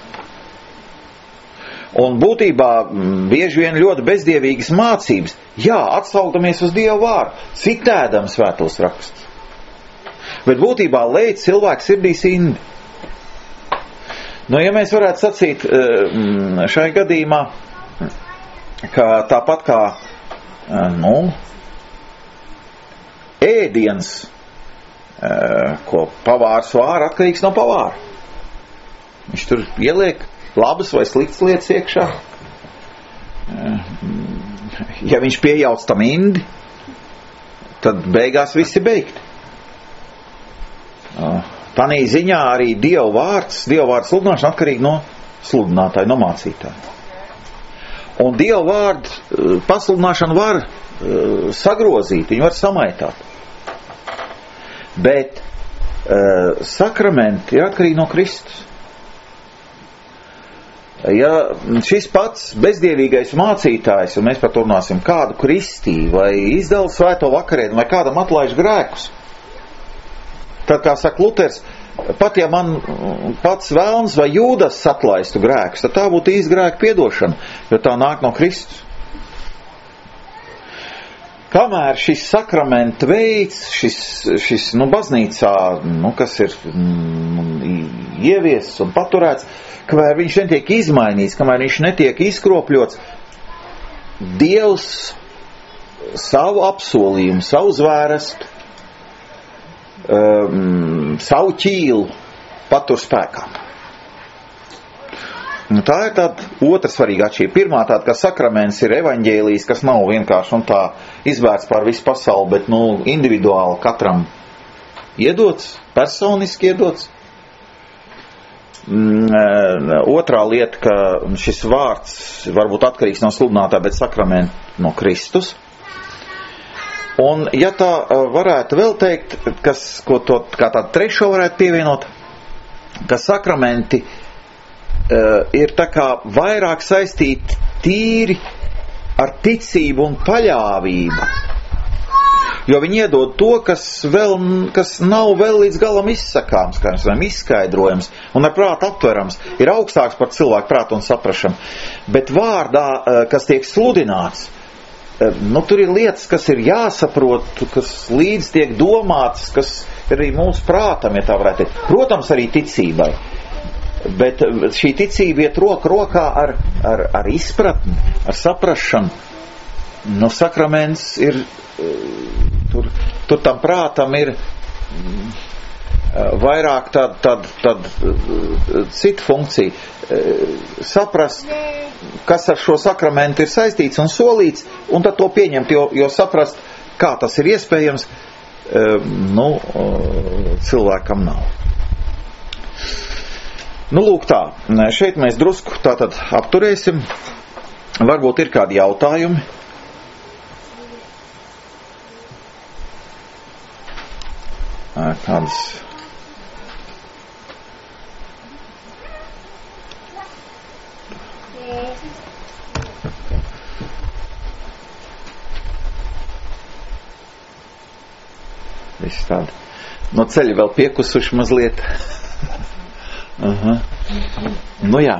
Un būtībā bieži vien ļoti bezdievīgas mācības, atsaukdamies uz Dievu vārdu, citēdam svētos rakstus. Bet būtībā lej cilvēku sirdīs indi. Ja mēs varētu sacīt šai gadījumā, ka tāpat kā, ēdiens, ko pavārs vāra, atkarīgs no pavāra. Viņš tur ieliek labas vai sliktas lietas iekšā. Ja viņš piejauc tam indi, tad beigās viss ir beigti. Tanī ziņā arī Dieva vārds sludināšana atkarīgi no sludinātāja, no mācītāja. Un Dieva vārdu pasludināšanu var sagrozīt, viņu var samaitāt. Bet sakramenti ir atkarīgi no Kristus. Ja šis pats bezdievīgais mācītājs, un mēs par to runāsim, kādu kristī, vai izdala svēto vakarēdienu, vai kādam atlaiž grēkus, tad, kā saka Luters, pat ja man pats velns vai Jūdas atlaistu grēkus, tad tā būtu īsta grēka piedošana, jo tā nāk no Kristus. Kamēr šis sakramenta veids, šis baznīcā, kas ir ieviests un paturēts, kamēr viņš netiek izmainīts, kamēr viņš netiek izkropļots, Dievs savu apsolījumu, savu zvērestu, savu ķīlu patur spēkā. Tā ir tāda otra svarīga atšķirība. Pirmā tāda, ka sakraments ir evaņģēlijs, kas nav vienkārši un tā izvērts pār visu pasauli, bet individuāli katram iedots, personiski iedots. Otrā lieta, ka šis vārds varbūt atkarīgs no sludinātā, bet sakramenta no Kristus. Un ja tā varētu vēl teikt, kā tādu trešo varētu pievienot, ka sakramenti ir tā kā vairāk saistīti tīri ar ticību un paļāvību. Jo viņi iedod to, kas nav vēl līdz galam izsakāms, kā mēs varam izskaidrojams un ar prātu aptverams, ir augstāks par cilvēku prātu un saprašanu. Bet vārdā, kas tiek sludināts, tur ir lietas, kas ir jāsaprot, kas līdz tiek domātas, kas arī mūsu prātam, ja tā varētu teikt. Protams, arī ticībai. Bet šī ticība iet roku rokā ar izpratni, ar saprašanu. Sakraments ir, tur tam prātam ir vairāk tāda cita funkcija. Saprast, kas ar šo sakramentu ir saistīts un solīts, un tad to pieņemt, jo saprast, kā tas ir iespējams, cilvēkam nav. Lūk tā, šeit mēs drusku tātad apturēsim. Varbūt ir kādi jautājumi. Kādas? Viss tādi. No ceļa vēl piekusuši mazliet. Jā.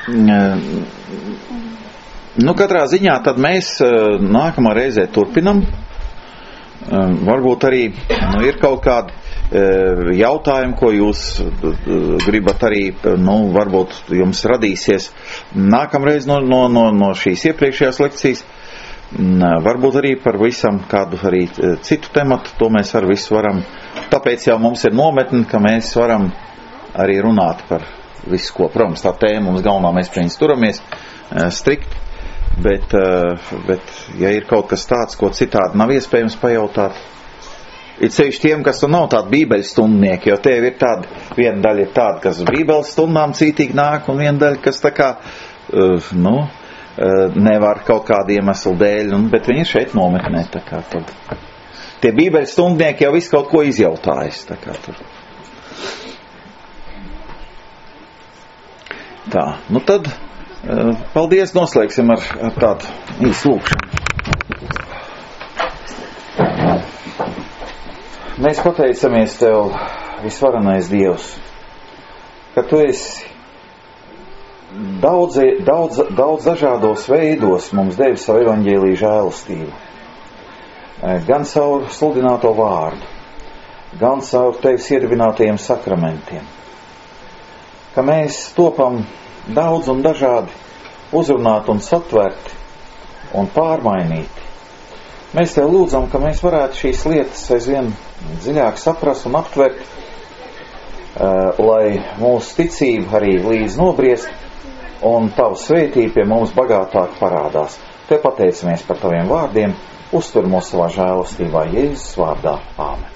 Katrā ziņā tad mēs nākamā reizē turpinam. Varbūt arī ir kaut kādi jautājumi, ko jūs gribat arī, varbūt jums radīsies nākamreiz no šīs iepriekšējās lekcijas. Varbūt arī par visam kādu arī citu tematu, to mēs ar visu varam. Tāpēc jau mums ir nometni, ka mēs varam arī runāt par visu, ko. Protams, tā tēma mums galvenā, mēs pie viņas turamies strikt, bet ja ir kaut kas tāds, ko citādi nav iespējams pajautāt, ir sevišķi tiem, kas tur nav tādi bībeļu stundnieki, jo tev ir tāda, viena daļa ir tāda, kas bībeles stundām cītīgi nāk, un viena daļa, kas tā kā, nevar kaut kādu iemeslu dēļ, bet viņi ir šeit nometnē, tā kā tad. Tie bībeļu stundnieki jau visu kaut ko izjautājas, tā kā tur. Tā, tad paldies, noslēgsim ar tādu īsu lūkšanu. Mēs pateicamies Tev, visvarenais Dievs, ka Tu esi daudz dažādos veidos mums devi savu evaņģēliju žēlastību. Gan caur sludināto vārdu, gan caur Tevis iedibinātajiem sakramentiem. Ka mēs topam daudz un dažādi uzrunāti un satverti un pārmainīti. Mēs Tev lūdzam, ka mēs varētu šīs lietas aizvien dziļāk saprast un aptvert, lai mūsu ticība arī līdz nobriest un Tava svētība pie mums bagātāk parādās. Te pateicamies par Taviem vārdiem, uztur mūs savā žēlastībā Jēzus vārdā. Āmen.